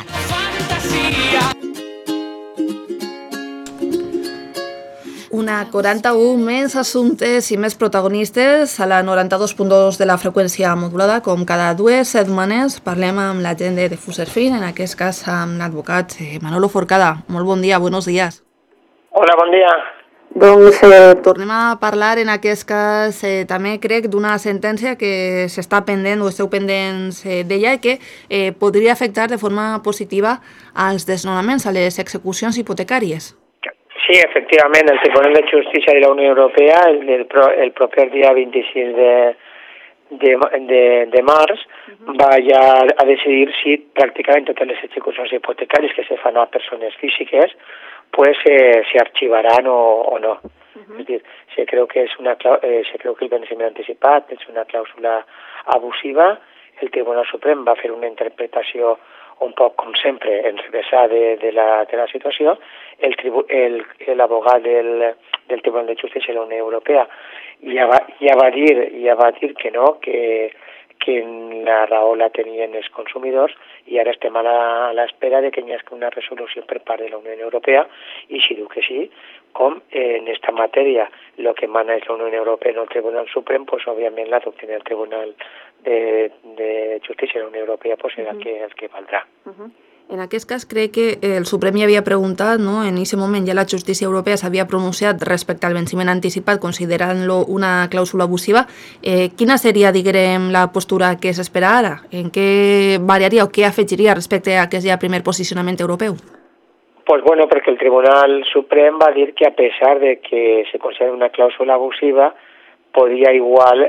Una quaranta-un més assumptes i més protagonistes a la noranta-dos punt dos de la freqüència modulada. Com cada dues setmanes parlem amb la gent de Fuserfin, en aquest cas amb l'advocat Manolo Forcada. Molt bon dia, buenos días. Hola, bon dia. Doncs eh, tornem a parlar en aquest cas eh, també crec d'una sentència que s'està pendent o esteu pendents eh, d'ella i que eh, podria afectar de forma positiva als desnonaments, a les execucions hipotecàries. Sí, efectivament, el Tribunal de Justícia de la Unió Europea el, el, el proper dia vint-i-sis de, de, de, de març uh-huh. va ja a decidir si pràcticament totes les execucions hipotecàries que se fan a persones físiques pues eh, se archivaran o, o no. Uh-huh. Es dir, se creu que és una eh, se creu que el venciment anticipat és una clàusula abusiva. El Tribunal Suprem va fer una interpretació un poc, com sempre, enrevesar de, de, la, de la situació. El, el, l'abogat del, del Tribunal de Justícia de la Unió Europea ja va, ja va, dir, ja va dir que no, que, que la raó la tenien els consumidors i ara estem a l'espera de que hi hagi una resolució per part de la Unió Europea i si diu que sí, com en esta matèria el que mana és la Unió Europea en el Tribunal Suprem, pues òbviament la doctrina del Tribunal de, de Justícia de la Unió Europea pues serà uh-huh. que, el que valdrà. Uh-huh. En aquest cas crec que el Suprem ja havia preguntat, no? En aquest moment ja la justícia europea s'havia pronunciat respecte al venciment anticipat considerant-lo una clàusula abusiva. Eh, quina seria, diguem, la postura que s'espera ara? En què variaria o què afegiria respecte a aquest ja primer posicionament europeu? Pues bueno, perquè el Tribunal Suprem va dir que a pesar de que se considera una clàusula abusiva, podia igual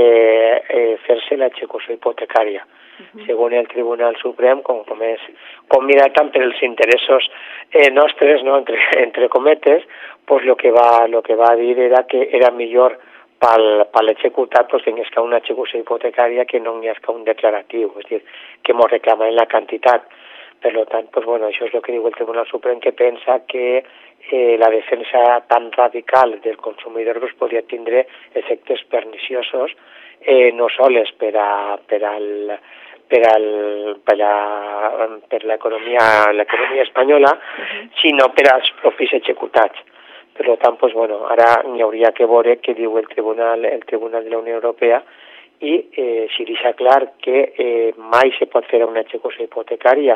eh, eh, fer-se l'execució hipotecària. Uh-huh. Según el Tribunal Suprem, com, com és combinat tant per els interessos eh, nostres, no, entre, entre cometes, pues lo que va lo que va dir era que era millor pel, per l'executat pues, que hi ha una execució hipotecària que no hi ha un declaratiu, és dir, que mos reclamen la quantitat. Per tant, pues, bueno, això és el que diu el Tribunal Suprem, que pensa que eh, la defensa tan radical del consumidor pues, podria tindre efectes perniciosos eh, no sols per a, per al per al per a, per l'economia l'economia espanyola, uh-huh. sinó per als propis executats. Per tant, pues, bueno, ara hi hauria que veure què diu el Tribunal el Tribunal de la Unió Europea i eh, si deixa clar que eh, mai se pot fer una execució hipotecària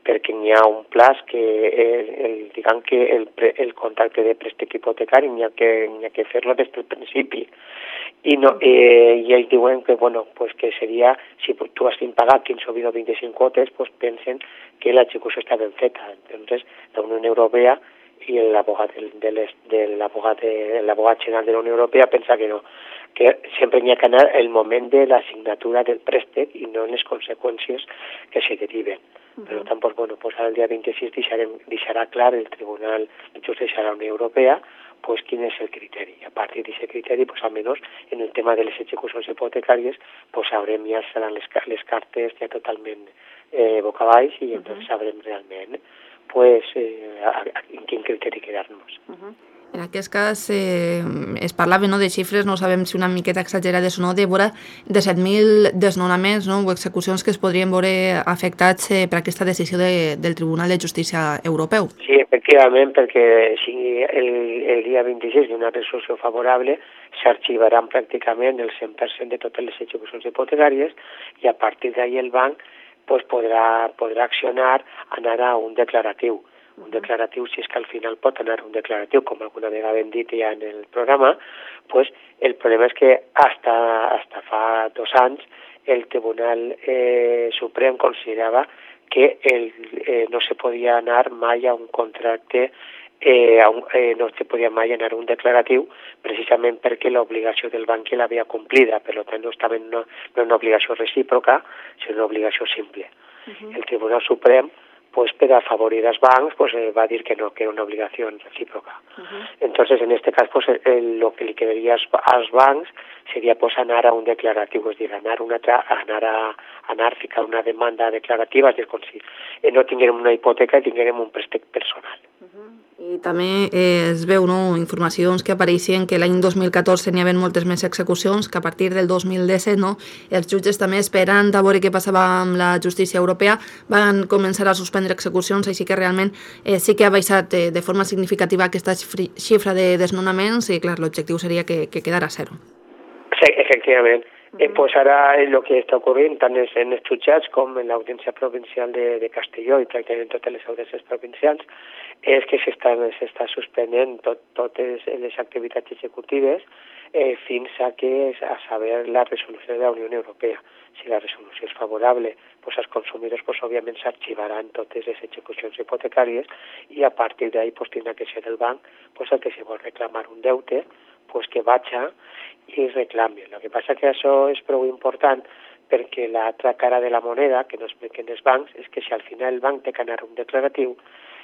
perquè n'hi ha un plaç que, el, el, diguem que el, el contracte de préstec hipotecari n'hi ha que, n'hi ha que fer-lo des del principi. I, no, eh, i ells diuen que, bueno, pues que seria, si tu has pagat quinze o vint o vint-i-cinc quotes, pues pensen que l'execució està ben feta. Entonces, la Unió Europea i l'abogat de de l'abogat general de la Unió Europea pensa que no, que sempre n'hi ha que anar el moment de la signatura del préstec i no en les conseqüències que se deriven. Uh-huh. Per tant, pues, bueno, pues ara el dia vint-i-sis deixarem, deixarà clar el Tribunal de Justícia de la Unió Europea pues quin és el criteri. A partir d'aquest criteri, pues almenys en el tema de les execucions hipotecàries, pues sabrem ja seran les, les cartes ja totalment eh, boca baix i entonces sabrem realment pues, eh, a, a, en quin criteri quedar-nos. Uh-huh. En aquest cas eh, es parlava no, de xifres, no sabem si una miqueta exagerades o no, de vora de set mil desnonaments no, o execucions que es podrien veure afectats eh, per aquesta decisió de, del Tribunal de Justícia Europeu. Sí, efectivament, perquè si el, el dia vint-i-sis hi ha una resolució favorable, s'arxivaran pràcticament el cent per cent de totes les execucions hipotecàries i a partir d'ahir el banc pues, podrà, podrà accionar, anar a un declaratiu. Un declaratiu, si és que al final pot anar un declaratiu, com alguna vegada hem dit ja en el programa, pues el problema és que hasta, hasta fa dos anys el Tribunal eh, Suprem considerava que el, eh, no se podia anar mai a un contracte, eh, a un, eh, no se podia mai anar a un declaratiu, precisament perquè l'obligació del banc ja l'havia complida, per tant no estava en una, no en una obligació recíproca, sinó una obligació simple. Uh-huh. El Tribunal Suprem pues per afavorir els bancs, pues eh, va dir que no, que era una obligació recíproca. Uh-huh. Entonces, en este cas, pues, el, lo que li quedaria als, als bancs seria pues, anar a un declaratiu, és dir, anar, una, anar a anar a ficar una demanda declarativa, és dir, com si eh, no tinguérem una hipoteca i tinguérem un préstec personal. Uh-huh. I també eh, es veu no, informacions que apareixien que l'any dos mil catorze n'hi havia moltes més execucions, que a partir del dos mil disset no, els jutges també esperant a veure què passava amb la justícia europea van començar a suspendre execucions, així que realment eh, sí que ha baixat eh, de forma significativa aquesta xifra de desnonaments i clar, l'objectiu seria que, que quedara a zero. Sí, efectivament. Uh-huh. Eh, pues ara el que està ocorrent tant en els jutjats com en l'Audiència Provincial de, de Castelló i pràcticament totes les audiències provincials és que s'està s'està suspenent tot, totes les activitats executives eh, fins a que a saber la resolució de la Unió Europea. Si la resolució és favorable, pues als consumidors pues, òbviament s'arxivaran totes les execucions hipotecàries i a partir d'ahí pues, tindrà que ser el banc pues, el que si vol reclamar un deute pues, que vaja i reclami. El que passa que això és prou important perquè l'altra cara de la moneda que no expliquen els bancs és que si al final el banc té que anar a un declaratiu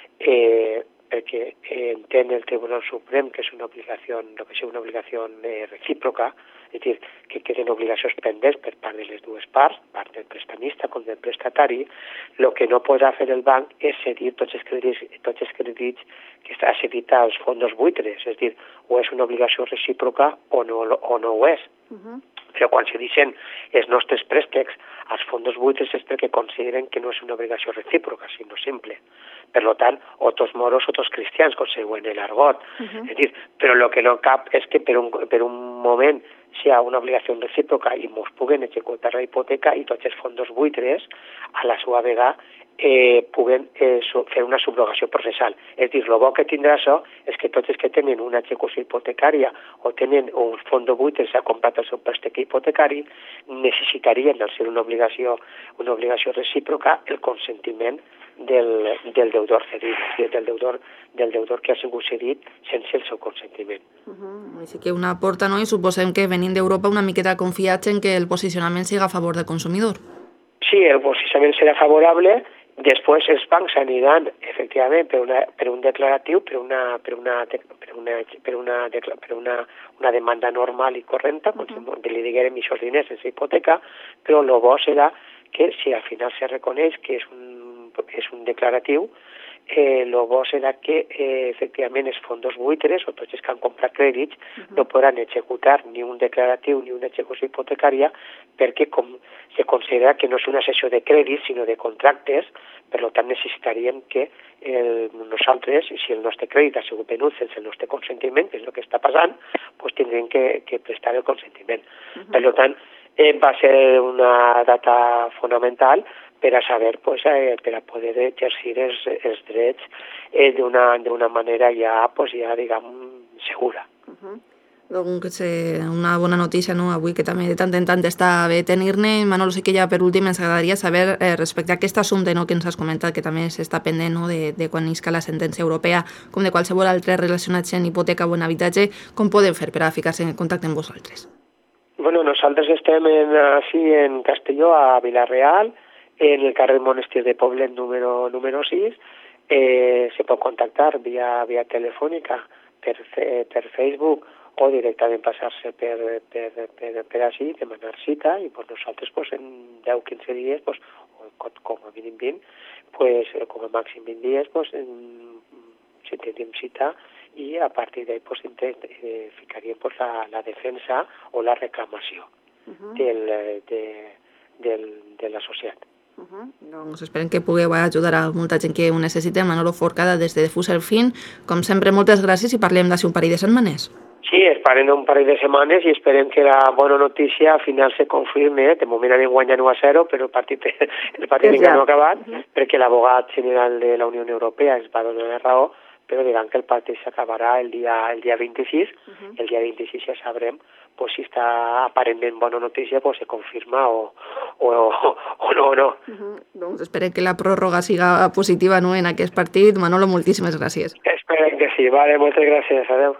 eh, perquè eh, entén el Tribunal Suprem que és una obligació, no que sigui una obligació eh, recíproca, és dir, que queden obligacions pendents per part de les dues parts, part del prestamista com del prestatari, el que no podrà fer el banc és cedir tots els crèdits, tots els crèdits que està cedit als fondos buitres, és dir, o és una obligació recíproca o no, o no ho és. Uh-huh. Però quan se deixen els nostres préstecs als fondos buitres és perquè consideren que no és una obligació recíproca, sinó simple. Per tant, o tots moros o tots cristians, com se diu en l'argot. Uh-huh. És dir, però el que no cap és que per un, per un moment si hi ha una obligació recíproca i ens puguen executar la hipoteca i tots els fondos buitres a la seva vegada eh, puguen eh, fer una subrogació processal. És dir, el bo que tindrà això és que tots els que tenen una execució hipotecària o tenen un fons buitre s'ha comprat el seu préstec hipotecari necessitarien, al ser una obligació, una obligació recíproca, el consentiment del, del deudor cedit, del deudor, del deudor que ha sigut cedit sense el seu consentiment. Uh-huh. Així que una porta, no? I suposem que venint d'Europa una miqueta confiats en que el posicionament sigui a favor del consumidor. Sí, el posicionament serà favorable. Després els bancs aniran, efectivament, per, una, per un declaratiu, per una, per una, per una, per una, per una, una demanda normal i correnta, com uh-huh. si li diguérem aquests diners sense hipoteca, però el bo serà que si al final se reconeix que és un, és un declaratiu, eh, el bo serà que eh, efectivament els fondos buitres o tots els que han comprat crèdits uh-huh. no podran executar ni un declaratiu ni una execució hipotecària perquè com se considera que no és una cessió de crèdits sinó de contractes, per tant necessitaríem que el, nosaltres, si el nostre crèdit ha sigut venut sense el nostre consentiment, que és el que està passant, doncs tindrem que, que prestar el consentiment. Uh-huh. Per tant, eh, va ser una data fonamental per a saber, pues, eh, per a poder exercir els, els drets eh, d'una d'una manera ja, pues, ja diguem, segura. Uh-huh. Doncs eh, una bona notícia, no?, avui, que també de tant en tant està bé tenir-ne. Manolo, sí que ja per últim ens agradaria saber eh, respecte a aquest assumpte, no?, que ens has comentat, que també s'està pendent, no?, de, de quan isca la sentència europea, com de qualsevol altre relacionat en hipoteca o en habitatge, com poden fer per a ficar-se en contacte amb vosaltres? Bueno, nosaltres estem en, així en Castelló, a Vila-real, en el carrer Monestir de Poblet número, número sis. Eh, se pot contactar via, via telefònica, per, per Facebook, o directament passar-se per, per, per, per així, demanar cita, i pues, nosaltres pues, en deu a quinze dies, pues, com, com a mínim vint, pues, com a màxim vint dies, pues, en, si tenim cita, i a partir d'ahí pues, eh, ficaríem pues, la, la defensa o la reclamació uh-huh. del, de, del, de l'associat. Uh-huh. Doncs esperem que pugueu ajudar a molta gent que ho necessita. Manolo Forcada, des de Fuselfin, com sempre, moltes gràcies, i parlem d'ací un parell de setmanes. Sí, esperem un parell de setmanes i esperem que la bona notícia al final se confirme. De moment anem guanyant u a zero, però el partit, el partit encara no ha acabat, uh-huh. perquè l'abogat general de la Unió Europea ens va donar la raó, però diguem que el partit s'acabarà el dia, el dia vint-i-sis, uh-huh. el dia vint-i-sis ja sabrem pues, si està aparentment bona notícia, pues, se confirma o, o, o, o no. O no. Uh-huh. Doncs esperem que la pròrroga siga positiva, no?, en aquest partit. Manolo, moltíssimes gràcies. Esperem que sí. Vale, moltes gràcies. Adéu.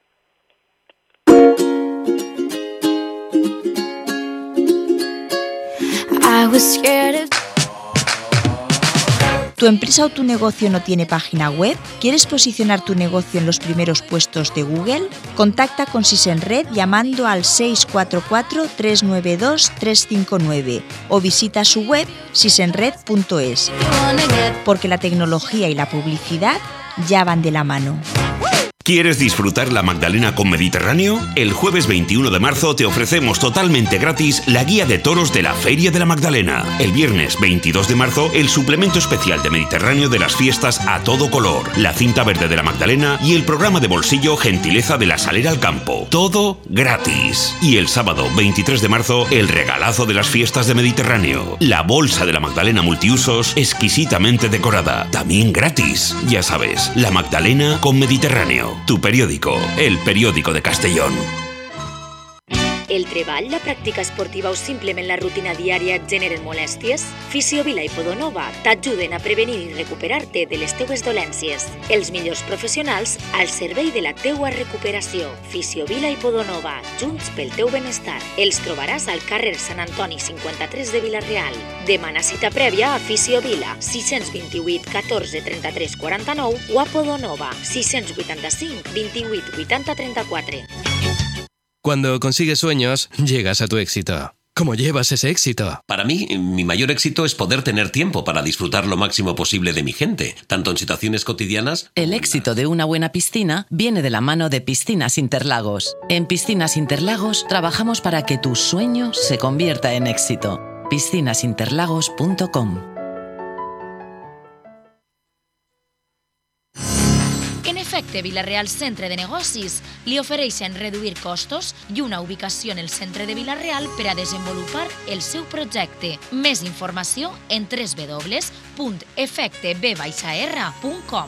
I was scared of... ¿Tu empresa o tu negocio no tiene página web? ¿Quieres posicionar tu negocio en los primeros puestos de Google? Contacta con Sisenred llamando al seis cuatro cuatro, tres nueve dos, tres cinco nueve o visita su web sisenred punto es, porque la tecnología y la publicidad ya van de la mano. ¿Quieres disfrutar la Magdalena con Mediterráneo? El jueves veintiuno de marzo te ofrecemos totalmente gratis la guía de toros de la Feria de la Magdalena. El viernes veintidós de marzo, el suplemento especial de Mediterráneo de las fiestas a todo color, la cinta verde de la Magdalena y el programa de bolsillo Gentileza de la Salera al Campo. Todo gratis. Y el sábado veintitrés de marzo, el regalazo de las fiestas de Mediterráneo. La bolsa de la Magdalena multiusos exquisitamente decorada. También gratis. Ya sabes, la Magdalena con Mediterráneo. Tu periódico, el periódico de Castellón. El treball, la pràctica esportiva o simplement la rutina diària et generen molèsties? Fisiovila i Podonova t'ajuden a prevenir i recuperar-te de les teues dolències. Els millors professionals al servei de la teua recuperació. Fisiovila i Podonova, junts pel teu benestar. Els trobaràs al carrer Sant Antoni cinquanta-tres de Vila-real. Demana cita prèvia a Fisiovila, sis dos vuit, catorze, trenta-tres, quaranta-nou o a Podonova, sis vuitanta-cinc, vint-i-vuit, vuitanta, trenta-quatre. Cuando consigues sueños, llegas a tu éxito. ¿Cómo llevas ese éxito? Para mí, mi mayor éxito es poder tener tiempo para disfrutar lo máximo posible de mi gente, tanto en situaciones cotidianas... El éxito de una buena piscina viene de la mano de Piscinas Interlagos. En Piscinas Interlagos trabajamos para que tu sueño se convierta en éxito. piscinas interlagos punto com. En efecte, Vila-real Centre de Negocis li ofereixen reduir costos i una ubicació en el centre de Vila-real per a desenvolupar el seu projecte. Més informació en w w w punt efecte b r punt com.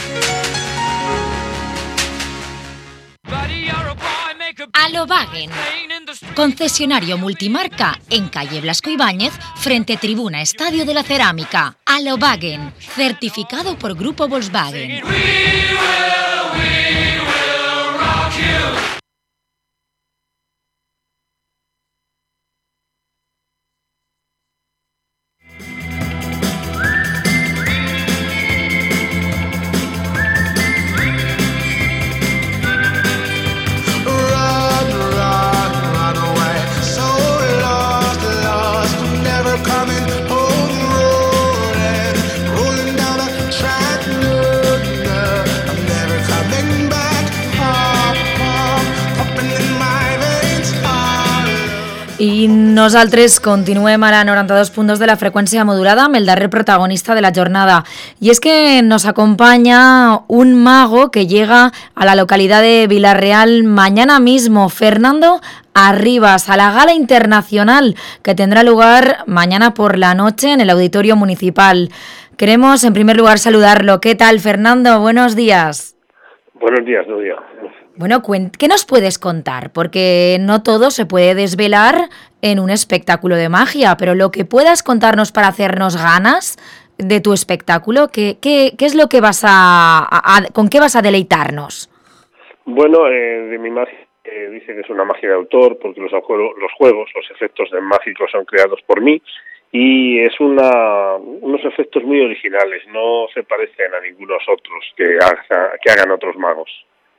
Alobagen, concesionario multimarca en calle Blasco Ibáñez, frente Tribuna Estadio de la Cerámica. Alobagen, certificado por Grupo Volkswagen. Coming home rolling, rolling down the track. No, no, I'm never I nosaltres continuem a la noranta-dos punt dos de la freqüència modulada amb el darrer protagonista de la jornada. Y es que nos acompaña un mago que llega a la localidad de Vila-real mañana mismo, Fernando Arribas, a la gala internacional que tendrá lugar mañana por la noche en el Auditorio Municipal. Queremos en primer lugar saludarlo. ¿Qué tal, Fernando? Buenos días. Buenos días, Nuria. Bueno, ¿qué nos puedes contar? Porque no todo se puede desvelar en un espectáculo de magia, pero lo que puedas contarnos para hacernos ganas de tu espectáculo, ¿qué, qué, qué es lo que vas a, a, a con qué vas a deleitarnos? Bueno, eh, de mi magia eh, dice que es una magia de autor, porque los, los juegos, los efectos de mágicos son creados por mí, y es una, unos efectos muy originales, no se parecen a ningunos otros que, haga, que hagan otros magos.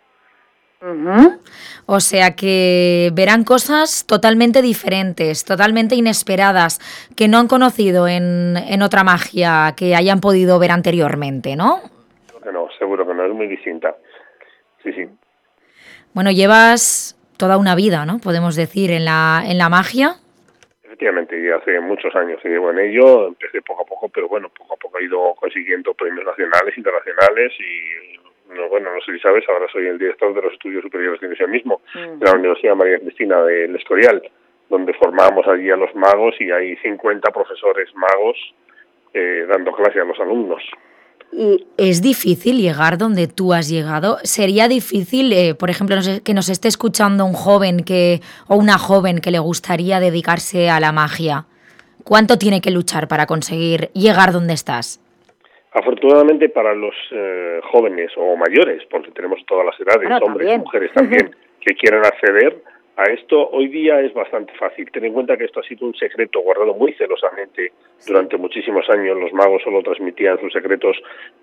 Uh-huh. O sea que verán cosas totalmente diferentes, totalmente inesperadas, que no han conocido en, en otra magia que hayan podido ver anteriormente, ¿no? Seguro que no, seguro que no, es muy distinta. Sí, sí. Bueno, llevas toda una vida, ¿no? Podemos decir, en la, en la magia. Efectivamente, ya hace muchos años que llevo en ello, empecé poco a poco, pero bueno, poco a poco he ido consiguiendo premios nacionales, internacionales y... No, bueno, no sé si sabes, ahora soy el director de los estudios superiores de ilusionismo uh-huh. de la Universidad María Cristina del Escorial, donde formamos allí a los magos y hay cincuenta profesores magos eh, dando clase a los alumnos. ¿Y es difícil llegar donde tú has llegado? ¿Sería difícil, eh, por ejemplo, no sé, que nos esté escuchando un joven que o una joven que le gustaría dedicarse a la magia? ¿Cuánto tiene que luchar para conseguir llegar donde estás? Afortunadamente para los eh, jóvenes o mayores, porque tenemos todas las edades, bueno, hombres y mujeres también, que quieran acceder a esto, hoy día es bastante fácil. Ten en cuenta que esto ha sido un secreto guardado muy celosamente durante muchísimos años. Los magos solo transmitían sus secretos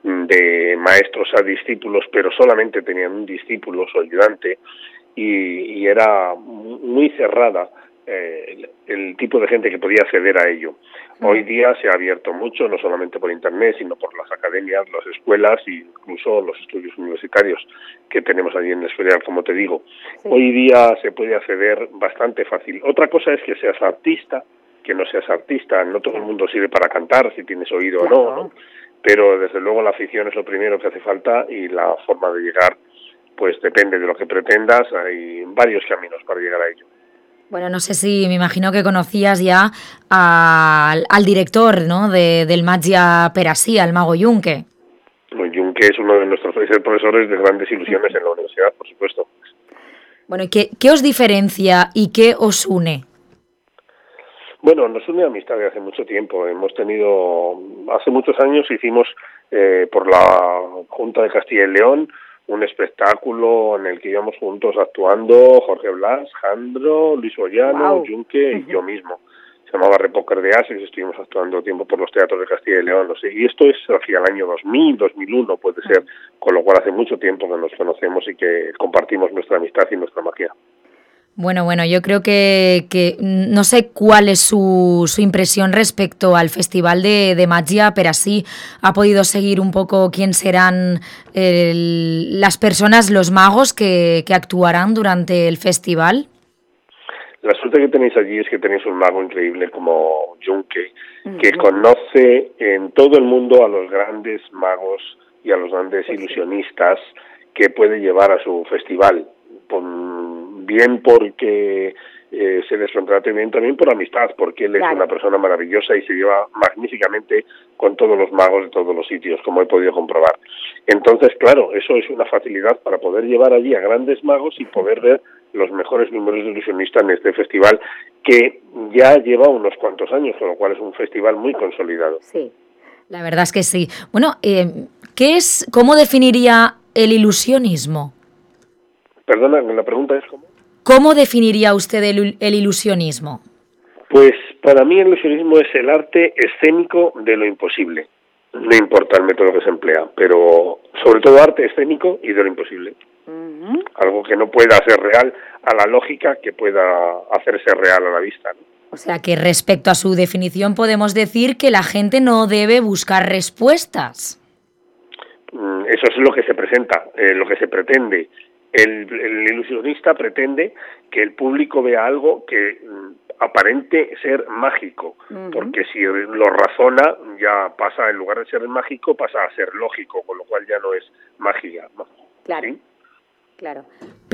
de maestros a discípulos, pero solamente tenían un discípulo, su ayudante, y, y era muy cerrada eh, el, el tipo de gente que podía acceder a ello. Hoy día se ha abierto mucho, no solamente por Internet, sino por las academias, las escuelas e incluso los estudios universitarios que tenemos allí en el Escorial, como te digo. Sí. Hoy día se puede acceder bastante fácil. Otra cosa es que seas artista, que no seas artista. No todo el mundo sirve para cantar, si tienes oído o no, ¿no? Pero desde luego la afición es lo primero que hace falta y la forma de llegar, pues depende de lo que pretendas. Hay varios caminos para llegar a ello. Bueno, no sé si, me imagino que conocías ya al, al director, ¿no?, de, del Magia per Ací, al mago Junque. Junque es uno de nuestros profesores de grandes ilusiones en la universidad, por supuesto. Bueno, ¿y qué, qué os diferencia y qué os une? Bueno, nos une amistad de hace mucho tiempo. Hemos tenido, hace muchos años hicimos eh, por la Junta de Castilla y León un espectáculo en el que íbamos juntos actuando Jorge Blas, Jandro, Luis Boyano, wow. Junque y uh-huh. yo mismo. Se llamaba Repóquer de Ases, estuvimos actuando tiempo por los teatros de Castilla y León, no sé. Y esto es hacia el año dos mil, dos mil uno puede ser, uh-huh. con lo cual hace mucho tiempo que nos conocemos y que compartimos nuestra amistad y nuestra magia. Bueno, bueno, yo creo que, que no sé cuál es su, su impresión respecto al Festival de, de Magia per Ací. ¿Ha podido seguir un poco quién serán el, las personas, los magos que, que actuarán durante el festival? La suerte que tenéis allí es que tenéis un mago increíble como Junque, uh-huh. que conoce en todo el mundo a los grandes magos y a los grandes sí, ilusionistas sí. que puede llevar a su festival. Con, bien porque eh, se les contrate, bien también por amistad, porque él claro. es una persona maravillosa y se lleva magníficamente con todos los magos de todos los sitios, como he podido comprobar. Entonces, claro, eso es una facilidad para poder llevar allí a grandes magos y poder ver los mejores números de ilusionistas en este festival, que ya lleva unos cuantos años, con lo cual es un festival muy consolidado. Sí, la verdad es que sí. Bueno, eh, ¿qué es, cómo definiría el ilusionismo? Perdona, la pregunta es ¿cómo? ¿Cómo definiría usted el, el ilusionismo? Pues para mí el ilusionismo es el arte escénico de lo imposible. No importa el método que se emplea, pero sobre todo arte escénico y de lo imposible. Uh-huh. Algo que no pueda ser real a la lógica, que pueda hacerse real a la vista, ¿no? O sea que respecto a su definición podemos decir que la gente no debe buscar respuestas. Eso es lo que se presenta, eh, lo que se pretende. El, el ilusionista pretende que el público vea algo que aparente ser mágico, uh-huh. porque si lo razona, ya pasa, en lugar de ser mágico, pasa a ser lógico, con lo cual ya no es magia. Claro, ¿sí? Claro.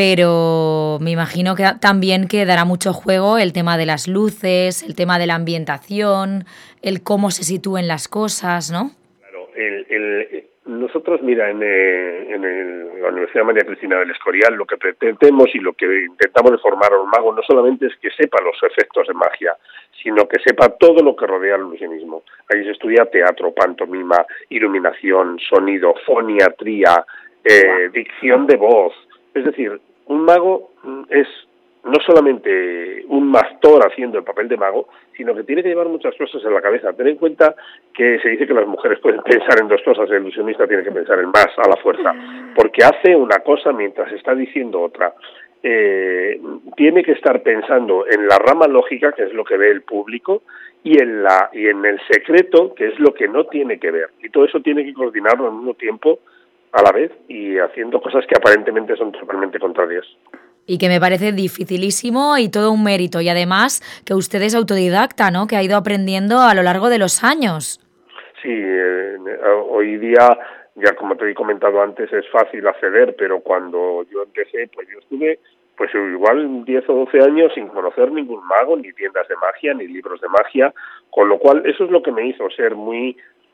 Pero me imagino que también que dará mucho juego el tema de las luces, el tema de la ambientación, el cómo se sitúen las cosas, ¿no? Claro, el... el nosotros, mira, en, eh, en el, la Universidad María Cristina del Escorial, lo que pretendemos y lo que intentamos de formar a un mago no solamente es que sepa los efectos de magia, sino que sepa todo lo que rodea al ilusionismo. Ahí se estudia teatro, pantomima, iluminación, sonido, foniatría, eh, dicción de voz. Es decir, un mago es no solamente un actor haciendo el papel de mago, sino que tiene que llevar muchas cosas en la cabeza. Ten en cuenta que se dice que las mujeres pueden pensar en dos cosas, el ilusionista tiene que pensar en más, a la fuerza, porque hace una cosa mientras está diciendo otra. Eh, tiene que estar pensando en la rama lógica, que es lo que ve el público, y en la y en el secreto, que es lo que no tiene que ver. Y todo eso tiene que coordinarlo al mismo tiempo, a la vez, y haciendo cosas que aparentemente son totalmente contrarias. Y que me parece dificilísimo y todo un mérito. Y además que usted es autodidacta, ¿no? Que ha ido aprendiendo a lo largo de los años. Sí, eh, hoy día, ya como te he comentado antes, es fácil acceder, pero cuando yo empecé, pues yo estuve pues igual diez o doce años sin conocer ningún mago, ni tiendas de magia, ni libros de magia, con lo cual eso es lo que me hizo ser muy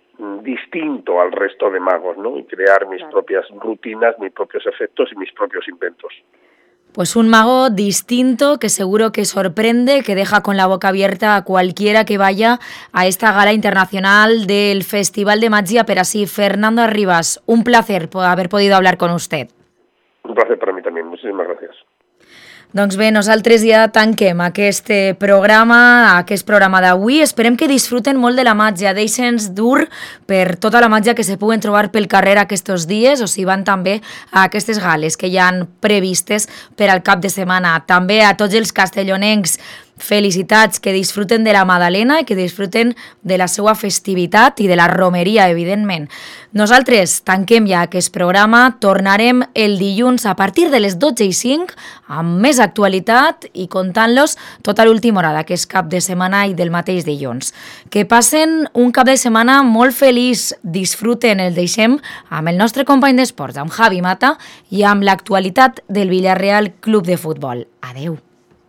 distinto al resto de magos, ¿no? Y crear mis claro. propias rutinas, mis propios efectos y mis propios inventos. Pues un mago distinto que seguro que sorprende, que deja con la boca abierta a cualquiera que vaya a esta gala internacional del Festival de Magia per Así. Fernando Arribas, un placer haber podido hablar con usted. Un placer para mí también, muchísimas gracias. Doncs bé, nosaltres ja tanquem aquest programa, aquest programa d'avui. Esperem que disfruten molt de la màgia. Deixe'ns dur per tota la màgia que se puguen trobar pel carrer aquests dies o si van també a aquestes gales que hi han previstes per al cap de setmana. També a tots els castellonencs, felicitats, que disfruten de la Madalena i que disfruten de la seva festivitat i de la romeria, evidentment. Nosaltres tanquem ja aquest programa, tornarem el dilluns a partir de les dotze i cinc amb més actualitat i contant-los tota l'última hora d'aquest cap de setmana i del mateix dilluns. Que passen un cap de setmana molt feliç, disfruten, el deixem amb el nostre company d'esports, amb Javi Mata, i amb l'actualitat del Villarreal Club de Futbol. Adeu.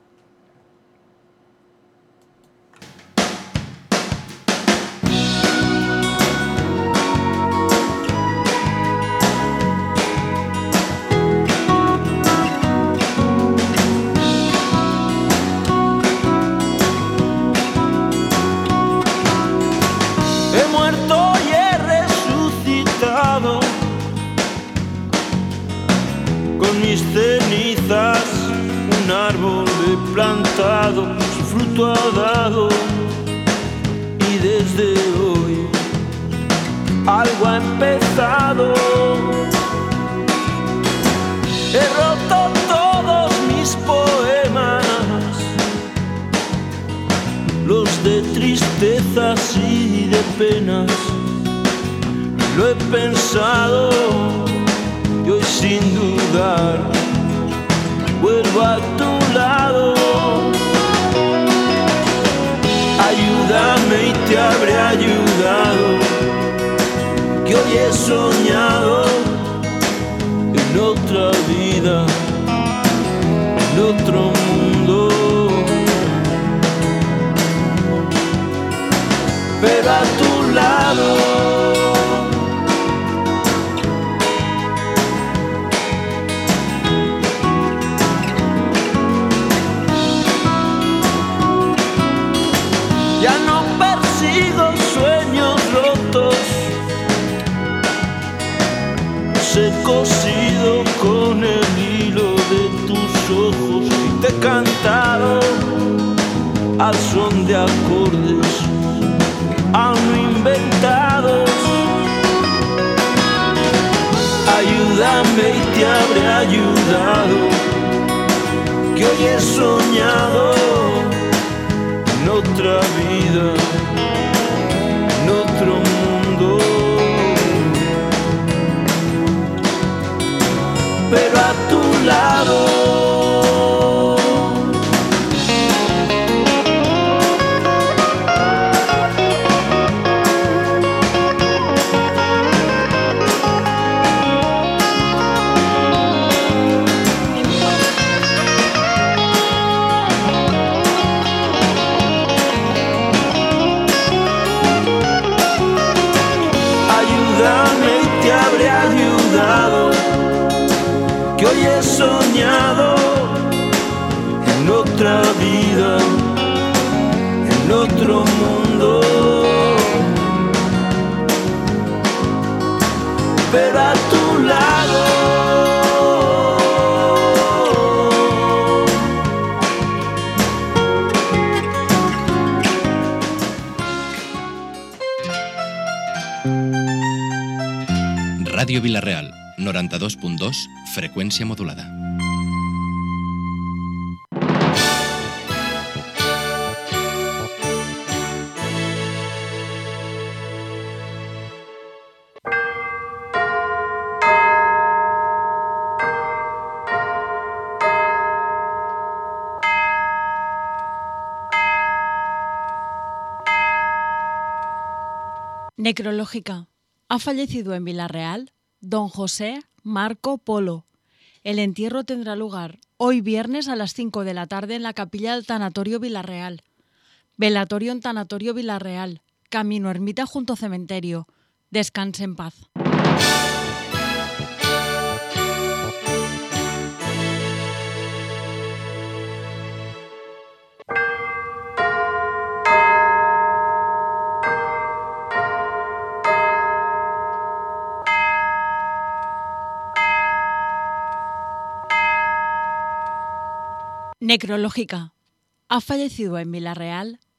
Cenizas, un árbol he plantado, su fruto ha dado y desde hoy algo ha empezado. He roto todos mis poemas, los de tristezas y de penas. Lo he pensado y hoy sin dudar vuelvo a tu lado. Ayúdame y te habré ayudado, que hoy he soñado en otra vida, en otro mundo. Pero a tu lado ya no persigo sueños rotos, los he cosido con el hilo de tus ojos y te he cantado al son de acordes aún no inventados. Ayúdame y te habré ayudado, que hoy he soñado en otra vida, en otro mundo. Pero a tu lado soñado en otra vida, en otro mundo, pero a tu lado. Ràdio Vila-real, noranta-dos punt dos, freqüència modulada. Necrológica. Ha fallecido en Vila-real don José Marco Polo. El entierro tendrá lugar hoy viernes a las cinco de la tarde en la capilla del Tanatorio Vila-real. Velatorio en Tanatorio Vila-real. Camino Ermita junto cementerio. Descanse en paz. Necrológica. Ha fallecido en Vila-real